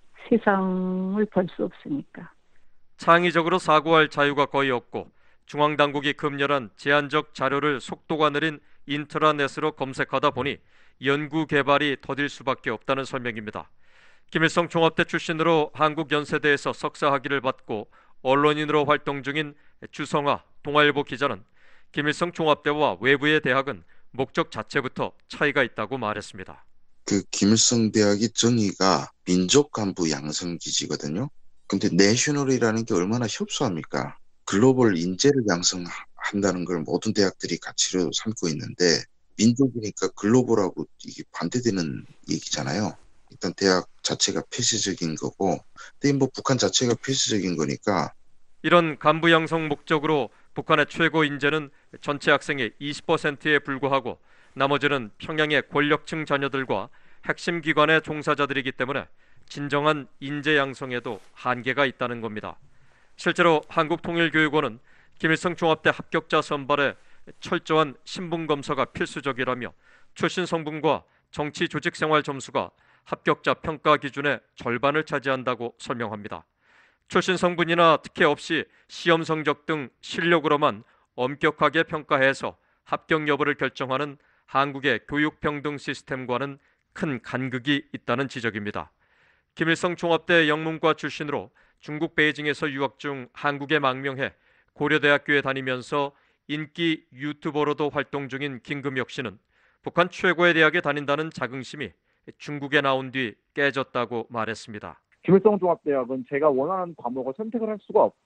세상을 볼 수 없으니까. 창의적으로 사고할 자유가 거의 없고 중앙당국이 금연한 제한적 자료를 속도가 느린 인트라넷으로 검색하다 보니 연구 개발이 더딜 수밖에 없다는 설명입니다. 김일성 종합대 출신으로 한국연세대에서 석사학위를 받고 언론인으로 활동 중인 주성아 동아일보 기자는 김일성 종합대와 외부의 대학은 목적 자체부터 차이가 있다고 말했습니다. 그 김일성 대학의 정의가 민족 간부 양성 기지거든요. 근데 내셔널이라는 게 얼마나 협소합니까? 글로벌 인재를 양성한다는 걸 모든 대학들이 가치로 삼고 있는데 민족이니까 글로벌하고 이게 반대되는 얘기잖아요. 일단 대학 자체가 폐쇄적인 거고, 근데 뭐 북한 자체가 폐쇄적인 거니까. 이런 간부 양성 목적으로 북한의 최고 인재는 전체 학생의 이십 퍼센트에 불과하고 나머지는 평양의 권력층 자녀들과 핵심 기관의 종사자들이기 때문에 진정한 인재 양성에도 한계가 있다는 겁니다. 실제로 한국통일교육원은 김일성 종합대 합격자 선발에 철저한 신분 검사가 필수적이라며 출신 성분과 정치 조직 생활 점수가 합격자 평가 기준의 절반을 차지한다고 설명합니다. 출신 성분이나 특혜 없이 시험 성적 등 실력으로만 엄격하게 평가해서 합격 여부를 결정하는 한국의 교육평등 시스템과는 큰 간극이 있다는 지적입니다. 김일성 종합대 영문과 출신으로 중국 베이징에서 유학 중 한국에 망명해 고려대학교에 다니면서 인기 유튜버로도 활동 중인 김금혁 씨는 북한 최고의 대학에 다닌다는 자긍심이 중국에 나온 뒤 깨졌다고 말했습니다. 김일성 종합대학은 제가 원하는 과목을 선택을 할 수가 없고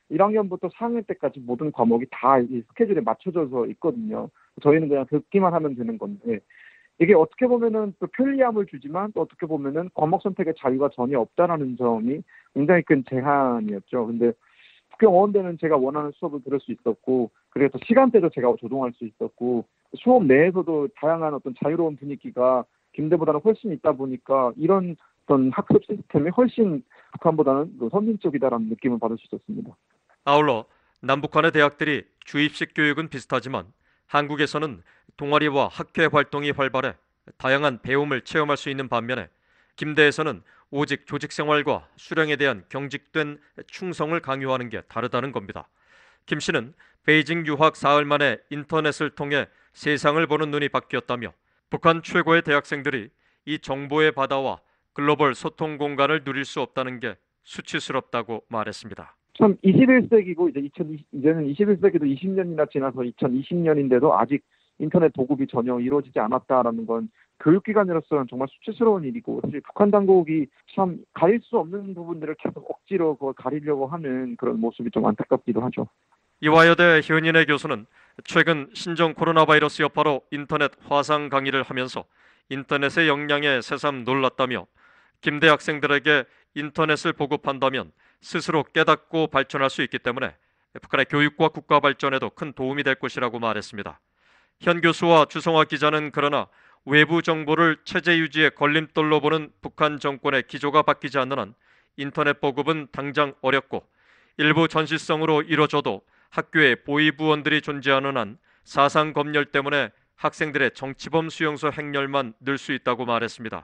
일 학년부터 사 학년 때까지 모든 과목이 다 이 스케줄에 맞춰져서 있거든요. 저희는 그냥 듣기만 하면 되는 건데 이게 어떻게 보면은 또 편리함을 주지만 또 어떻게 보면은 과목 선택의 자유가 전혀 없다라는 점이 굉장히 큰 제한이었죠. 근데 북경 어원대는 제가 원하는 수업을 들을 수 있었고 그래서 시간대도 제가 조정할 수 있었고 수업 내에서도 다양한 어떤 자유로운 분위기가 김대보다는 훨씬 있다 보니까 이런 어떤 학습 시스템이 훨씬 북한보다는 선진적이다라는 느낌을 받을 수 있었습니다. 아울러 남북한의 대학들이 주입식 교육은 비슷하지만 한국에서는 동아리와 학회 활동이 활발해 다양한 배움을 체험할 수 있는 반면에 김대에서는 오직 조직 생활과 수령에 대한 경직된 충성을 강요하는 게 다르다는 겁니다. 김 씨는 베이징 유학 사흘 만에 인터넷을 통해 세상을 보는 눈이 바뀌었다며 북한 최고의 대학생들이 이 정보의 바다와 글로벌 소통 공간을 누릴 수 없다는 게 수치스럽다고 말했습니다. 참 이십일 세기고 이제 이천이십, 이제는 이십일 세기도 이십 년이나 지나서 이천이십 년인데도 아직 인터넷 보급이 전혀 이루어지지 않았다라는 건 교육기관으로서는 정말 수치스러운 일이고 사실 북한 당국이 참 가릴 수 없는 부분들을 계속 억지로 그걸 가리려고 하는 그런 모습이 좀 안타깝기도 하죠. 이화여대 현인혜 교수는 최근 신종 코로나 바이러스 여파로 인터넷 화상 강의를 하면서 인터넷의 영향에 새삼 놀랐다며 김대 학생들에게 인터넷을 보급한다면 스스로 깨닫고 발전할 수 있기 때문에 북한의 교육과 국가 발전에도 큰 도움이 될 것이라고 말했습니다. 현 교수와 주성화 기자는 그러나 외부 정보를 체제 유지의 걸림돌로 보는 북한 정권의 기조가 바뀌지 않는 한 인터넷 보급은 당장 어렵고 일부 전시성으로 이뤄져도 학교에 보위부원들이 존재하는 한 사상 검열 때문에 학생들의 정치범 수용소 행렬만 늘 수 있다고 말했습니다.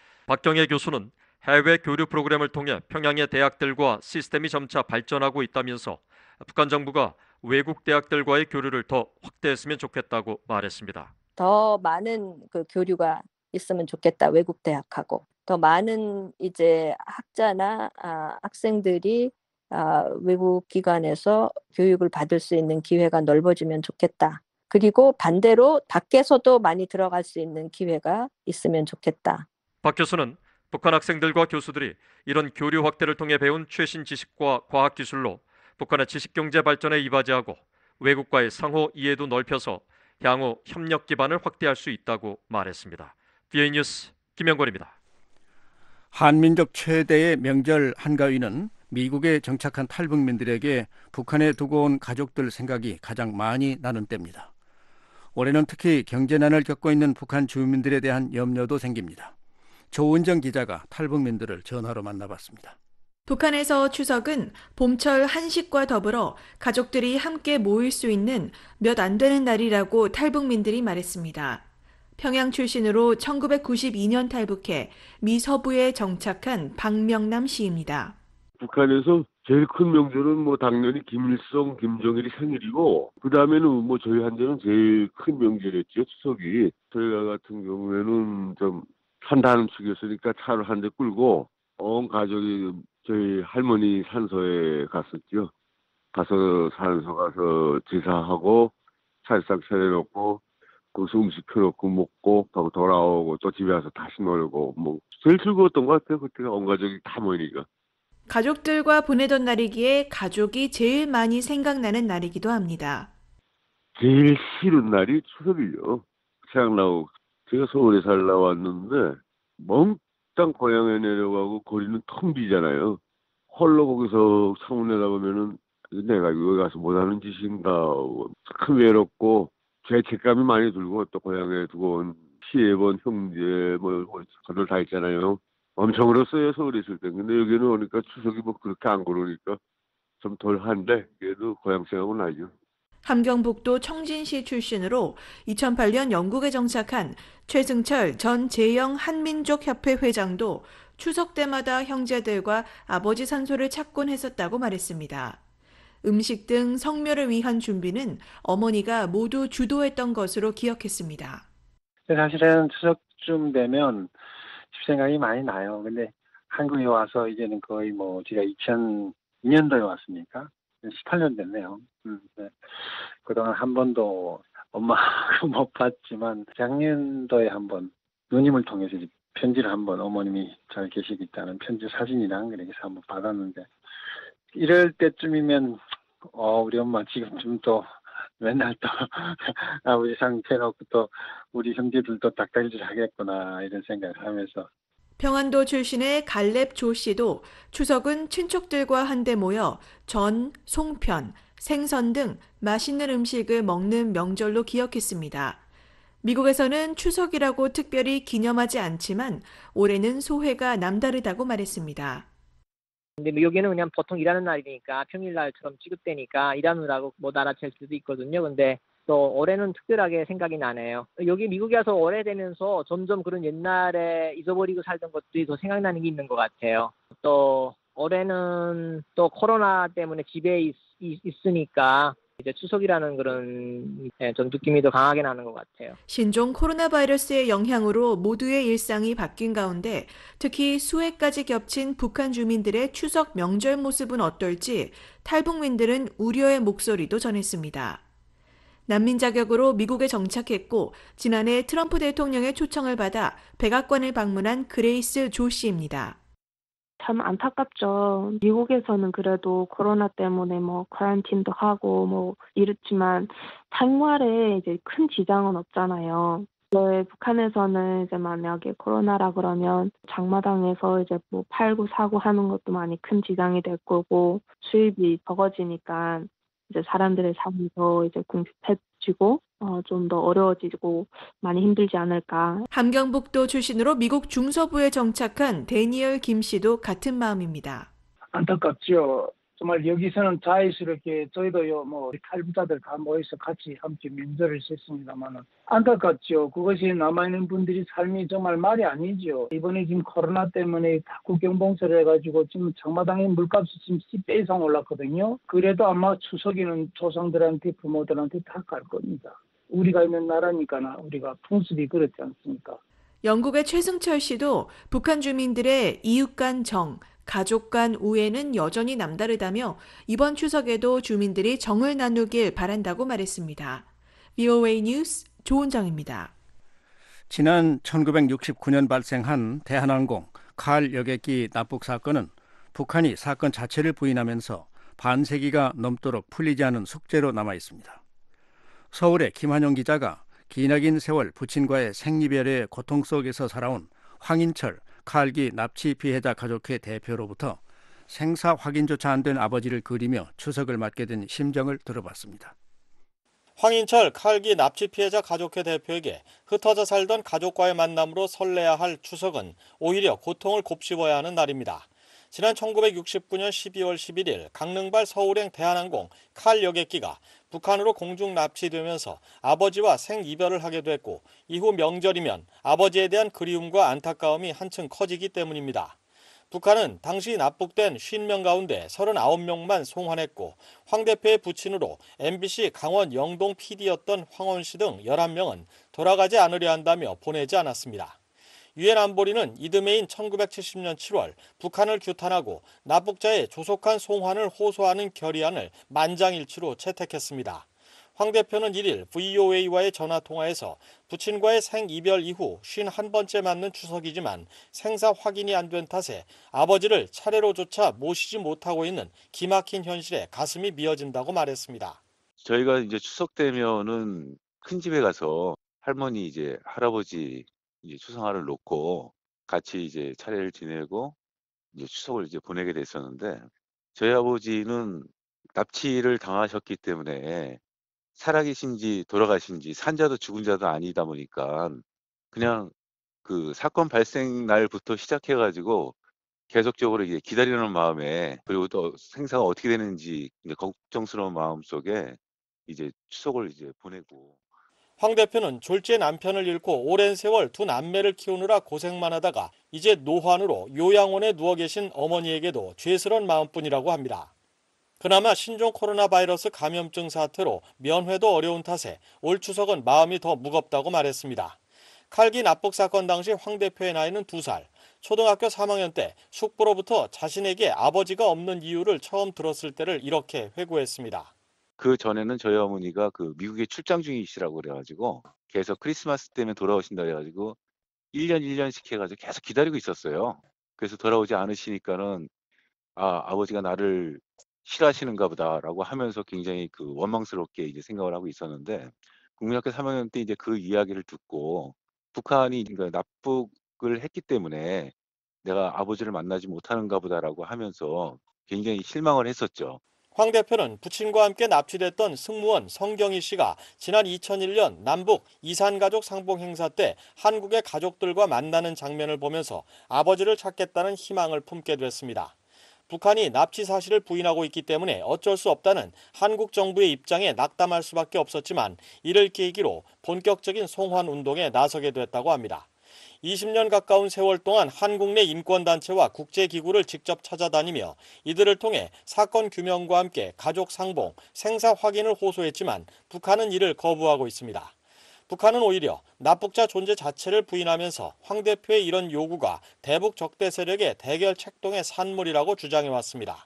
박경혜 교수는 해외 교류 프로그램을 통해 평양의 대학들과 시스템이 점차 발전하고 있다면서 북한 정부가 외국 대학들과의 교류를 더 확대했으면 좋겠다고 말했습니다. 더 많은 그 교류가 있으면 좋겠다. 외국 대학하고 더 많은 이제 학자나 아, 학생들이 아, 외국 기관에서 교육을 받을 수 있는 기회가 넓어지면 좋겠다. 그리고 반대로 밖에서도 많이 들어갈 수 있는 기회가 있으면 좋겠다. 박 교수는 북한 학생들과 교수들이 이런 교류 확대를 통해 배운 최신 지식과 과학 기술로 북한의 지식경제 발전에 이바지하고 외국과의 상호 이해도 넓혀서 향후 협력 기반을 확대할 수 있다고 말했습니다. 디에이 뉴스 김영권입니다. 한민족 최대의 명절 한가위는 미국에 정착한 탈북민들에게 북한에 두고 온 가족들 생각이 가장 많이 나는 때입니다. 올해는 특히 경제난을 겪고 있는 북한 주민들에 대한 염려도 생깁니다. 조은정 기자가 탈북민들을 전화로 만나봤습니다. 북한에서 추석은 봄철 한식과 더불어 가족들이 함께 모일 수 있는 몇 안 되는 날이라고 탈북민들이 말했습니다. 평양 출신으로 천구백구십이 년 탈북해 미 서부에 정착한 박명남 씨입니다. 북한에서 제일 큰 명절은 뭐 당연히 김일성, 김정일이 생일이고 그 다음에는 뭐 저희 한테는 제일 큰 명절이었죠, 추석이. 저희가 같은 경우에는 좀 산다는 축이었으니까 차를 한 대 끌고 온 가족이 저희 할머니 산소에 갔었죠. 가서 산소 가서 제사하고 찰싹 차려놓고 거기서 음식 펴놓고 먹고 하고 돌아오고 또 집에 와서 다시 놀고 뭐 제일 즐거웠던 것 같아요. 그때가 온 가족이 다 모이니까. 가족들과 보내던 날이기에 가족이 제일 많이 생각나는 날이기도 합니다. 제일 싫은 날이 추석이요. 생각나고 제가 서울에 살다 왔는데 멍땅 고향에 내려가고 거리는 텅 비잖아요. 홀로 거기서 창문 내다보면은 내가 여기 가서 못하는 짓인가 참 외롭고 죄책감이 많이 들고 또 고향에 두고 온 시애번 형제 뭐 저들 다 있잖아요. 엄청 울었어요, 서울에 있을 때. 근데 여기는 오니까 추석이 뭐 그렇게 안 그러니까 좀 덜한데 그래도 고향 생각은 나죠. 함경북도 청진시 출신으로 이천팔 년 영국에 정착한 최승철 전 재영 한민족협회 회장도 추석 때마다 형제들과 아버지 산소를 찾곤 했었다고 말했습니다. 음식 등 성묘를 위한 준비는 어머니가 모두 주도했던 것으로 기억했습니다. 사실은 추석쯤 되면 집 생각이 많이 나요. 근데 한국에 와서 이제는 거의 뭐 제가 이천이 년도에 왔으니까 십팔 년 됐네요. 음, 네. 그동안 한 번도 엄마하고 못 봤지만 작년도에 한번 누님을 통해서 편지를 한번 어머님이 잘 계시고 있다는 편지 사진이랑 이렇게 해서 한번 받았는데 이럴 때쯤이면 어, 우리 엄마 지금쯤 또 맨날 또 아버지 상태 놓고 또 우리 형제들도 닭다리질 하겠구나 이런 생각을 하면서. 평안도 출신의 갈렙 조 씨도 추석은 친척들과 한데 모여 전, 송편, 생선 등 맛있는 음식을 먹는 명절로 기억했습니다. 미국에서는 추석이라고 특별히 기념하지 않지만 올해는 소회가 남다르다고 말했습니다. 근데 미국에는 그냥 보통 일하는 날이니까 평일날처럼 취급되니까 일하느라고 못 알아챌 수도 있거든요. 근데 또 올해는 특별하게 생각이 나네요. 여기 미국에 와서 오래되면서 점점 그런 옛날에 잊어버리고 살던 것들이 더 생각나는 게 있는 것 같아요. 또 올해는 또 코로나 때문에 집에 있, 있으니까 이제 추석이라는 그런 예, 좀 느낌이 더 강하게 나는 것 같아요. 신종 코로나 바이러스의 영향으로 모두의 일상이 바뀐 가운데 특히 수해까지 겹친 북한 주민들의 추석 명절 모습은 어떨지 탈북민들은 우려의 목소리도 전했습니다. 난민 자격으로 미국에 정착했고 지난해 트럼프 대통령의 초청을 받아 백악관을 방문한 그레이스 조 씨입니다. 참 안타깝죠. 미국에서는 그래도 코로나 때문에 뭐 쿼런틴도 하고 뭐 이렇지만 생활에 이제 큰 지장은 없잖아요. 네, 북한에서는 이제 만약에 코로나라 그러면 장마당에서 이제 뭐 팔고 사고 하는 것도 많이 큰 지장이 될 거고 수입이 적어지니까 이제 사람들의 삶이 더 이제 궁핍해지고 어, 좀 더 어려워지고 많이 힘들지 않을까. 함경북도 출신으로 미국 중서부에 정착한 데니얼 김 씨도 같은 마음입니다. 안타깝죠. 정말 여기서는 자연스럽게 저희도요, 뭐 우리 탈북자들 다 모여서 같이 함께 명절을 셌습니다만은 안타깝죠. 그것이 남아있는 분들이 삶이 정말 말이 아니죠. 이번에 지금 코로나 때문에 다 국경봉쇄를 해가지고 지금 장마당의 물값이 지금 십 배 이상 올랐거든요. 그래도 아마 추석에는 조상들한테 부모들한테 다 갈 겁니다. 우리가 있는 나라니까 우리가 풍습이 그렇지 않습니까? 영국의 최승철 씨도 북한 주민들의 이웃 간 정, 가족 간 우애는 여전히 남다르다며 이번 추석에도 주민들이 정을 나누길 바란다고 말했습니다. 브이오에이 뉴스 조은정입니다. 지난 천구백육십구 년 발생한 대한항공 칼 여객기 납북 사건은 북한이 사건 자체를 부인하면서 반세기가 넘도록 풀리지 않은 숙제로 남아 있습니다. 서울의 김한영 기자가 기나긴 세월 부친과의 생이별의 고통 속에서 살아온 황인철 칼기 납치 피해자 가족회 대표로부터 생사 확인조차 안 된 아버지를 그리며 추석을 맞게 된 심정을 들어봤습니다. 황인철 칼기 납치 피해자 가족회 대표에게 흩어져 살던 가족과의 만남으로 설레야 할 추석은 오히려 고통을 곱씹어야 하는 날입니다. 지난 천구백육십구 년 십이월 십일일 강릉발 서울행 대한항공 칼 여객기가 북한으로 공중 납치되면서 아버지와 생이별을 하게 됐고 이후 명절이면 아버지에 대한 그리움과 안타까움이 한층 커지기 때문입니다. 북한은 당시 납북된 오십 명 가운데 서른아홉 명만 송환했고 황 대표의 부친으로 엠비씨 강원 영동 피디였던 황원 씨 등 열한 명은 돌아가지 않으려 한다며 보내지 않았습니다. 유엔 안보리는 이듬해인 천구백칠십 년 칠월 북한을 규탄하고 납북자의 조속한 송환을 호소하는 결의안을 만장일치로 채택했습니다. 황 대표는 일일 브이오에이와의 전화통화에서 부친과의 생이별 이후 오십일 번째 맞는 추석이지만 생사 확인이 안 된 탓에 아버지를 차례로조차 모시지 못하고 있는 기막힌 현실에 가슴이 미어진다고 말했습니다. 저희가 이제 추석 되면은 큰 집에 가서 할머니 이제 할아버지 이제 추상화를 놓고 같이 이제 차례를 지내고 이제 추석을 이제 보내게 됐었는데 저희 아버지는 납치를 당하셨기 때문에 살아계신지 돌아가신지 산자도 죽은 자도 아니다 보니까 그냥 그 사건 발생 날부터 시작해가지고 계속적으로 이제 기다리는 마음에 그리고 또 생사가 어떻게 되는지 걱정스러운 마음 속에 이제 추석을 이제 보내고. 황 대표는 졸지에 남편을 잃고 오랜 세월 두 남매를 키우느라 고생만 하다가 이제 노환으로 요양원에 누워 계신 어머니에게도 죄스러운 마음뿐이라고 합니다. 그나마 신종 코로나 바이러스 감염증 사태로 면회도 어려운 탓에 올 추석은 마음이 더 무겁다고 말했습니다. 칼기 납북 사건 당시 황 대표의 나이는 두 살, 초등학교 삼 학년 때 숙부로부터 자신에게 아버지가 없는 이유를 처음 들었을 때를 이렇게 회고했습니다. 그 전에는 저희 어머니가 그 미국에 출장 중이시라고 그래가지고 계속 크리스마스 때문에 돌아오신다 그래가지고 일 년 일 년씩 해가지고 계속 기다리고 있었어요. 그래서 돌아오지 않으시니까는 아 아버지가 나를 싫어하시는가 보다라고 하면서 굉장히 그 원망스럽게 이제 생각을 하고 있었는데 국민학교 삼 학년 때 이제 그 이야기를 듣고 북한이 그러니까 납북을 했기 때문에 내가 아버지를 만나지 못하는가 보다라고 하면서 굉장히 실망을 했었죠. 황 대표는 부친과 함께 납치됐던 승무원 성경희 씨가 지난 이천일 년 남북 이산가족 상봉 행사 때 한국의 가족들과 만나는 장면을 보면서 아버지를 찾겠다는 희망을 품게 됐습니다. 북한이 납치 사실을 부인하고 있기 때문에 어쩔 수 없다는 한국 정부의 입장에 낙담할 수밖에 없었지만 이를 계기로 본격적인 송환 운동에 나서게 됐다고 합니다. 이십 년 가까운 세월 동안 한국 내 인권단체와 국제기구를 직접 찾아다니며 이들을 통해 사건 규명과 함께 가족 상봉, 생사 확인을 호소했지만 북한은 이를 거부하고 있습니다. 북한은 오히려 납북자 존재 자체를 부인하면서 황 대표의 이런 요구가 대북 적대 세력의 대결 책동의 산물이라고 주장해왔습니다.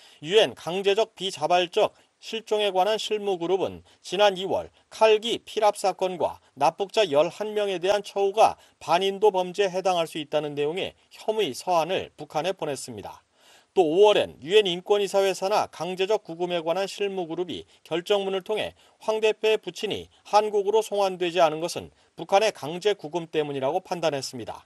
유엔 강제적 비자발적 실종에 관한 실무그룹은 지난 이월 칼기 피랍 사건과 납북자 열한 명에 대한 처우가 반인도 범죄에 해당할 수 있다는 내용의 혐의 서한을 북한에 보냈습니다. 또 오월엔 유엔 인권이사회 산하 강제적 구금에 관한 실무그룹이 결정문을 통해 황 대표의 부친이 한국으로 송환되지 않은 것은 북한의 강제 구금 때문이라고 판단했습니다.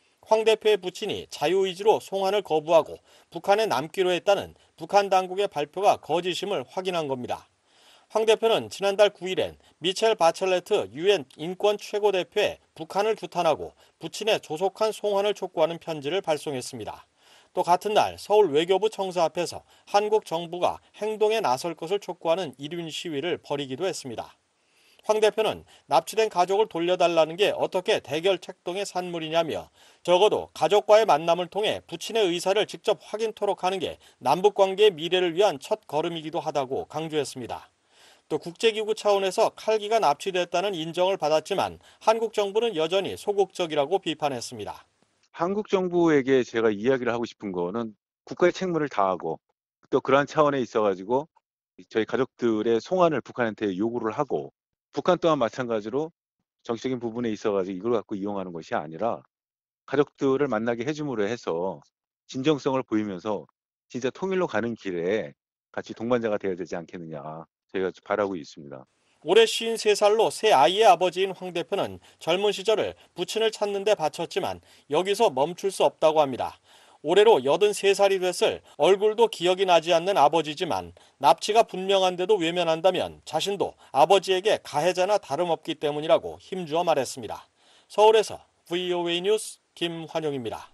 황 대표의 부친이 자유의지로 송환을 거부하고 북한에 남기로 했다는 북한 당국의 발표가 거짓임을 확인한 겁니다. 황 대표는 지난달 구일엔 미첼 바첼레트 유엔 인권 최고대표에 북한을 규탄하고 부친의 조속한 송환을 촉구하는 편지를 발송했습니다. 또 같은 날 서울 외교부 청사 앞에서 한국 정부가 행동에 나설 것을 촉구하는 일윤 시위를 벌이기도 했습니다. 황 대표는 납치된 가족을 돌려달라는 게 어떻게 대결 책동의 산물이냐며 적어도 가족과의 만남을 통해 부친의 의사를 직접 확인토록 하는 게 남북관계의 미래를 위한 첫 걸음이기도 하다고 강조했습니다. 또 국제기구 차원에서 칼기가 납치됐다는 인정을 받았지만 한국 정부는 여전히 소극적이라고 비판했습니다. 한국 정부에게 제가 이야기를 하고 싶은 거는 국가의 책무를 다하고 또 그러한 차원에 있어가지고 저희 가족들의 송환을 북한한테 요구를 하고 북한 또한 마찬가지로 정치적인 부분에 있어가지고 이걸 갖고 이용하는 것이 아니라 가족들을 만나게 해줌으로 해서 진정성을 보이면서 진짜 통일로 가는 길에 같이 동반자가 되어야 되지 않겠느냐 제가 바라고 있습니다. 올해 쉰세 살로 세 아이의 아버지인 황 대표는 젊은 시절을 부친을 찾는 데 바쳤지만 여기서 멈출 수 없다고 합니다. 올해로 여든세 살이 됐을 얼굴도 기억이 나지 않는 아버지지만 납치가 분명한데도 외면한다면 자신도 아버지에게 가해자나 다름없기 때문이라고 힘주어 말했습니다. 서울에서 브이오에이 뉴스 김환용입니다.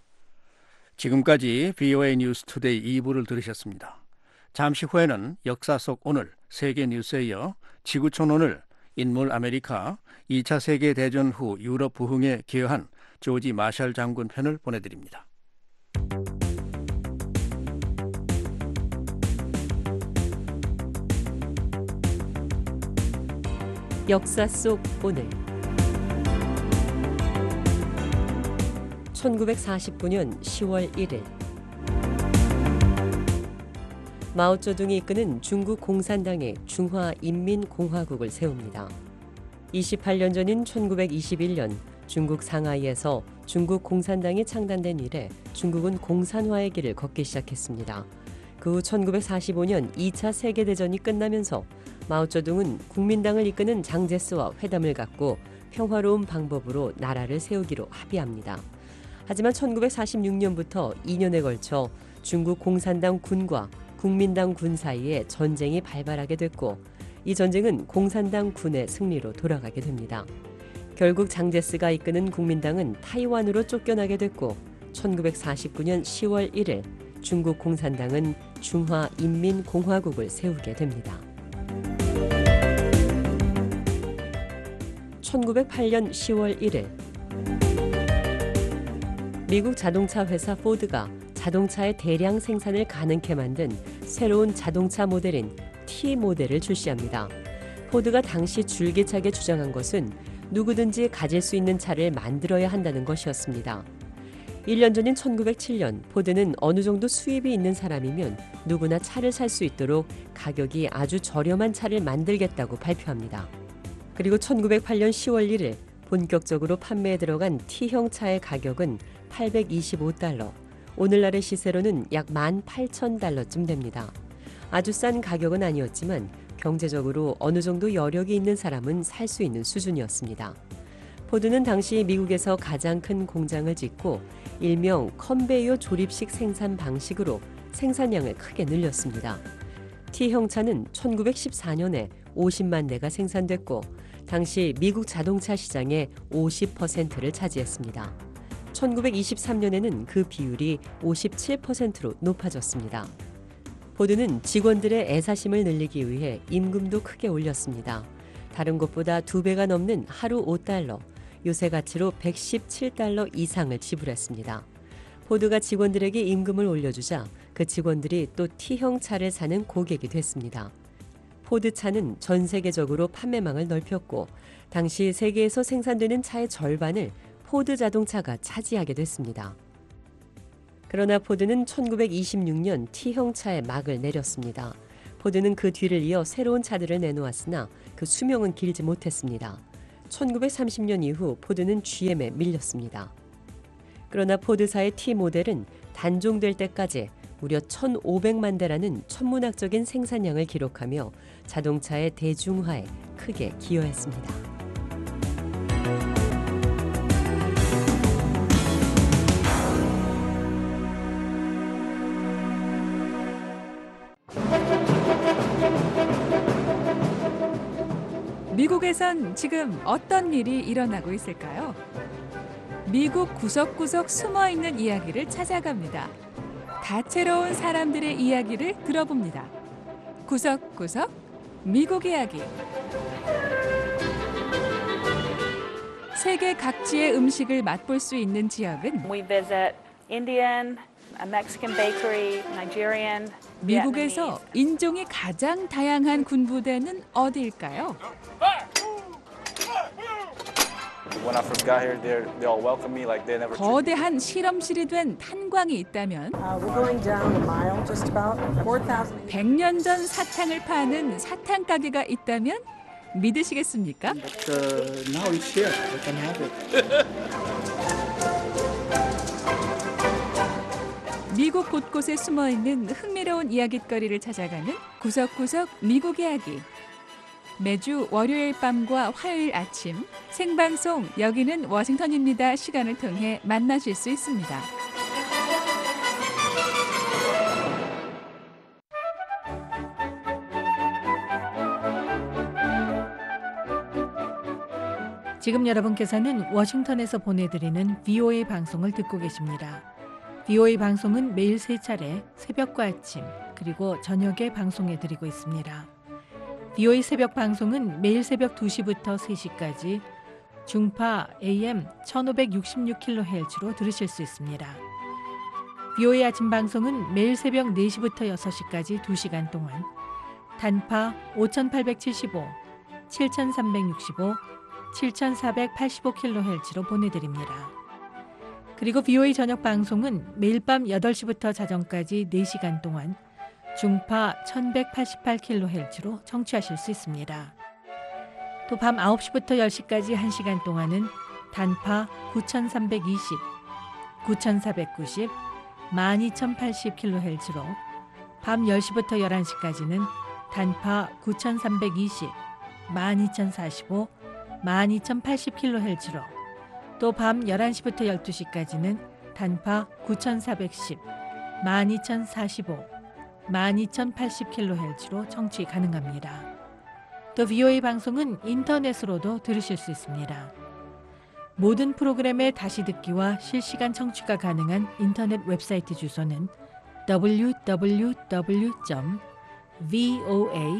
지금까지 브이오에이 뉴스 투데이 이 부를 들으셨습니다. 잠시 후에는 역사 속 오늘 세계 뉴스에 이어 지구촌 오늘 인물 아메리카 이 차 세계대전 후 유럽 부흥에 기여한 조지 마샬 장군 편을 보내드립니다. 역사 속 오늘 천구백사십구 년 시월 일일 마오쩌둥이 이끄는 중국 공산당의 중화인민공화국을 세웁니다. 이십팔 년 전인 천구백이십일 년 중국 상하이에서 중국 공산당이 창단된 이래 중국은 공산화의 길을 걷기 시작했습니다. 그 후 천구백사십오 년 이 차 세계대전이 끝나면서 마오쩌둥은 국민당을 이끄는 장제스와 회담을 갖고 평화로운 방법으로 나라를 세우기로 합의합니다. 하지만 천구백사십육 년부터 이 년에 걸쳐 중국 공산당 군과 국민당 군 사이에 전쟁이 발발하게 됐고 이 전쟁은 공산당 군의 승리로 돌아가게 됩니다. 결국 장제스가 이끄는 국민당은 타이완으로 쫓겨나게 됐고 천구백사십구 년 시월 일일 중국 공산당은 중화인민공화국을 세우게 됩니다. 천구백팔 년 시월 일일 미국 자동차 회사 포드가 자동차의 대량 생산을 가능케 만든 새로운 자동차 모델인 T 모델을 출시합니다. 포드가 당시 줄기차게 주장한 것은 누구든지 가질 수 있는 차를 만들어야 한다는 것이었습니다. 일 년 전인 천구백칠 년 포드는 어느 정도 수입이 있는 사람이면 누구나 차를 살 수 있도록 가격이 아주 저렴한 차를 만들겠다고 발표합니다. 그리고 천구백팔 년 시월 일일 본격적으로 판매에 들어간 T형 차의 가격은 팔백이십오 달러, 오늘날의 시세로는 약 만 팔천 달러쯤 됩니다. 아주 싼 가격은 아니었지만 경제적으로 어느 정도 여력이 있는 사람은 살 수 있는 수준이었습니다. 포드는 당시 미국에서 가장 큰 공장을 짓고 일명 컨베이어 조립식 생산 방식으로 생산량을 크게 늘렸습니다. T형 차는 천구백십사 년에 오십만 대가 생산됐고 당시 미국 자동차 시장의 오십 퍼센트를 차지했습니다. 천구백이십삼 년에는 그 비율이 오십칠 퍼센트로 높아졌습니다. 포드는 직원들의 애사심을 늘리기 위해 임금도 크게 올렸습니다. 다른 곳보다 두 배가 넘는 하루 오 달러, 요새 가치로 백십칠 달러 이상을 지불했습니다. 포드가 직원들에게 임금을 올려주자 그 직원들이 또 T형 차를 사는 고객이 됐습니다. 포드 차는 전 세계적으로 판매망을 넓혔고 당시 세계에서 생산되는 차의 절반을 포드 자동차가 차지하게 됐습니다. 그러나 포드는 천구백이십육 년 T형 차에 막을 내렸습니다. 포드는 그 뒤를 이어 새로운 차들을 내놓았으나 그 수명은 길지 못했습니다. 천구백삼십 년 이후 포드는 지엠에 밀렸습니다. 그러나 포드사의 T 모델은 단종될 때까지 무려 천오백만 대라는 천문학적인 생산량을 기록하며 자동차의 대중화에 크게 기여했습니다. 미국에선 지금 어떤 일이 일어나고 있을까요? 미국 구석구석 숨어있는 이야기를 찾아갑니다. 다채로운 사람들의 이야기를 들어봅니다. 구석구석 미국 이야기. 세계 각지의 음식을 맛볼 수 있는 지역은 We visit Indian, Mexican bakery, Nigerian, 미국에서 인종이 가장 다양한 군부대는 어디일까요? When I first got here, they they all welcomed me like they never. 거대한 실험실이 된 탄광이 있다면 백 년 전 사탕을 파는 사탕 가게가 있다면 믿으시겠습니까? But, uh, now it's here. I can have it. 미국 곳곳에 숨어있는 흥미로운 이야깃거리를 찾아가는 구석구석 미국 이야기. 매주 월요일 밤과 화요일 아침 생방송 여기는 워싱턴입니다 시간을 통해 만나실 수 있습니다. 지금 여러분께서는 워싱턴에서 보내드리는 브이오에이 방송을 듣고 계십니다. 브이오에이 방송은 매일 세 차례 새벽과 아침 그리고 저녁에 방송해드리고 있습니다. 브이오에이 새벽 방송은 매일 새벽 두 시부터 세 시까지 중파 에이엠 천오백육십육 킬로헤르츠로 들으실 수 있습니다. 브이오에이 아침 방송은 매일 새벽 네 시부터 여섯 시까지 두 시간 동안 단파 오천팔백칠십오, 칠천삼백육십오, 칠천사백팔십오 킬로헤르츠로 보내드립니다. 그리고 브이오에이 저녁 방송은 매일 밤 여덟 시부터 자정까지 네 시간 동안 중파 천백팔십팔 킬로헤르츠로 청취하실 수 있습니다. 또 밤 아홉 시부터 열 시까지 한 시간 동안은 단파 구천삼백이십, 구천사백구십, 만 이천팔십 킬로헤르츠로 밤 열 시부터 열한 시까지는 단파 구천삼백이십, 만 이천사십오, 만 이천팔십 킬로헤르츠로 또 밤 열한 시부터 열두 시까지는 단파 구천사백십, 만 이천사십오, 만 이천팔십 킬로헤르츠로 청취 가능합니다. 또 브이오에이 방송은 인터넷으로도 들으실 수 있습니다. 모든 프로그램의 다시 듣기와 실시간 청취가 가능한 인터넷 웹사이트 주소는 더블유 더블유 더블유 점 브이오에이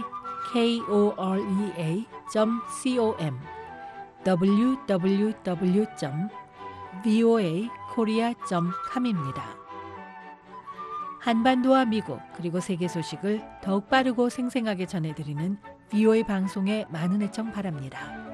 코리아 점 컴 더블유 더블유 더블유 점 브이오에이 코리아 점 컴입니다. 한반도와 미국 그리고 세계 소식을 더욱 빠르고 생생하게 전해드리는 브이오에이 방송에 많은 애청 바랍니다.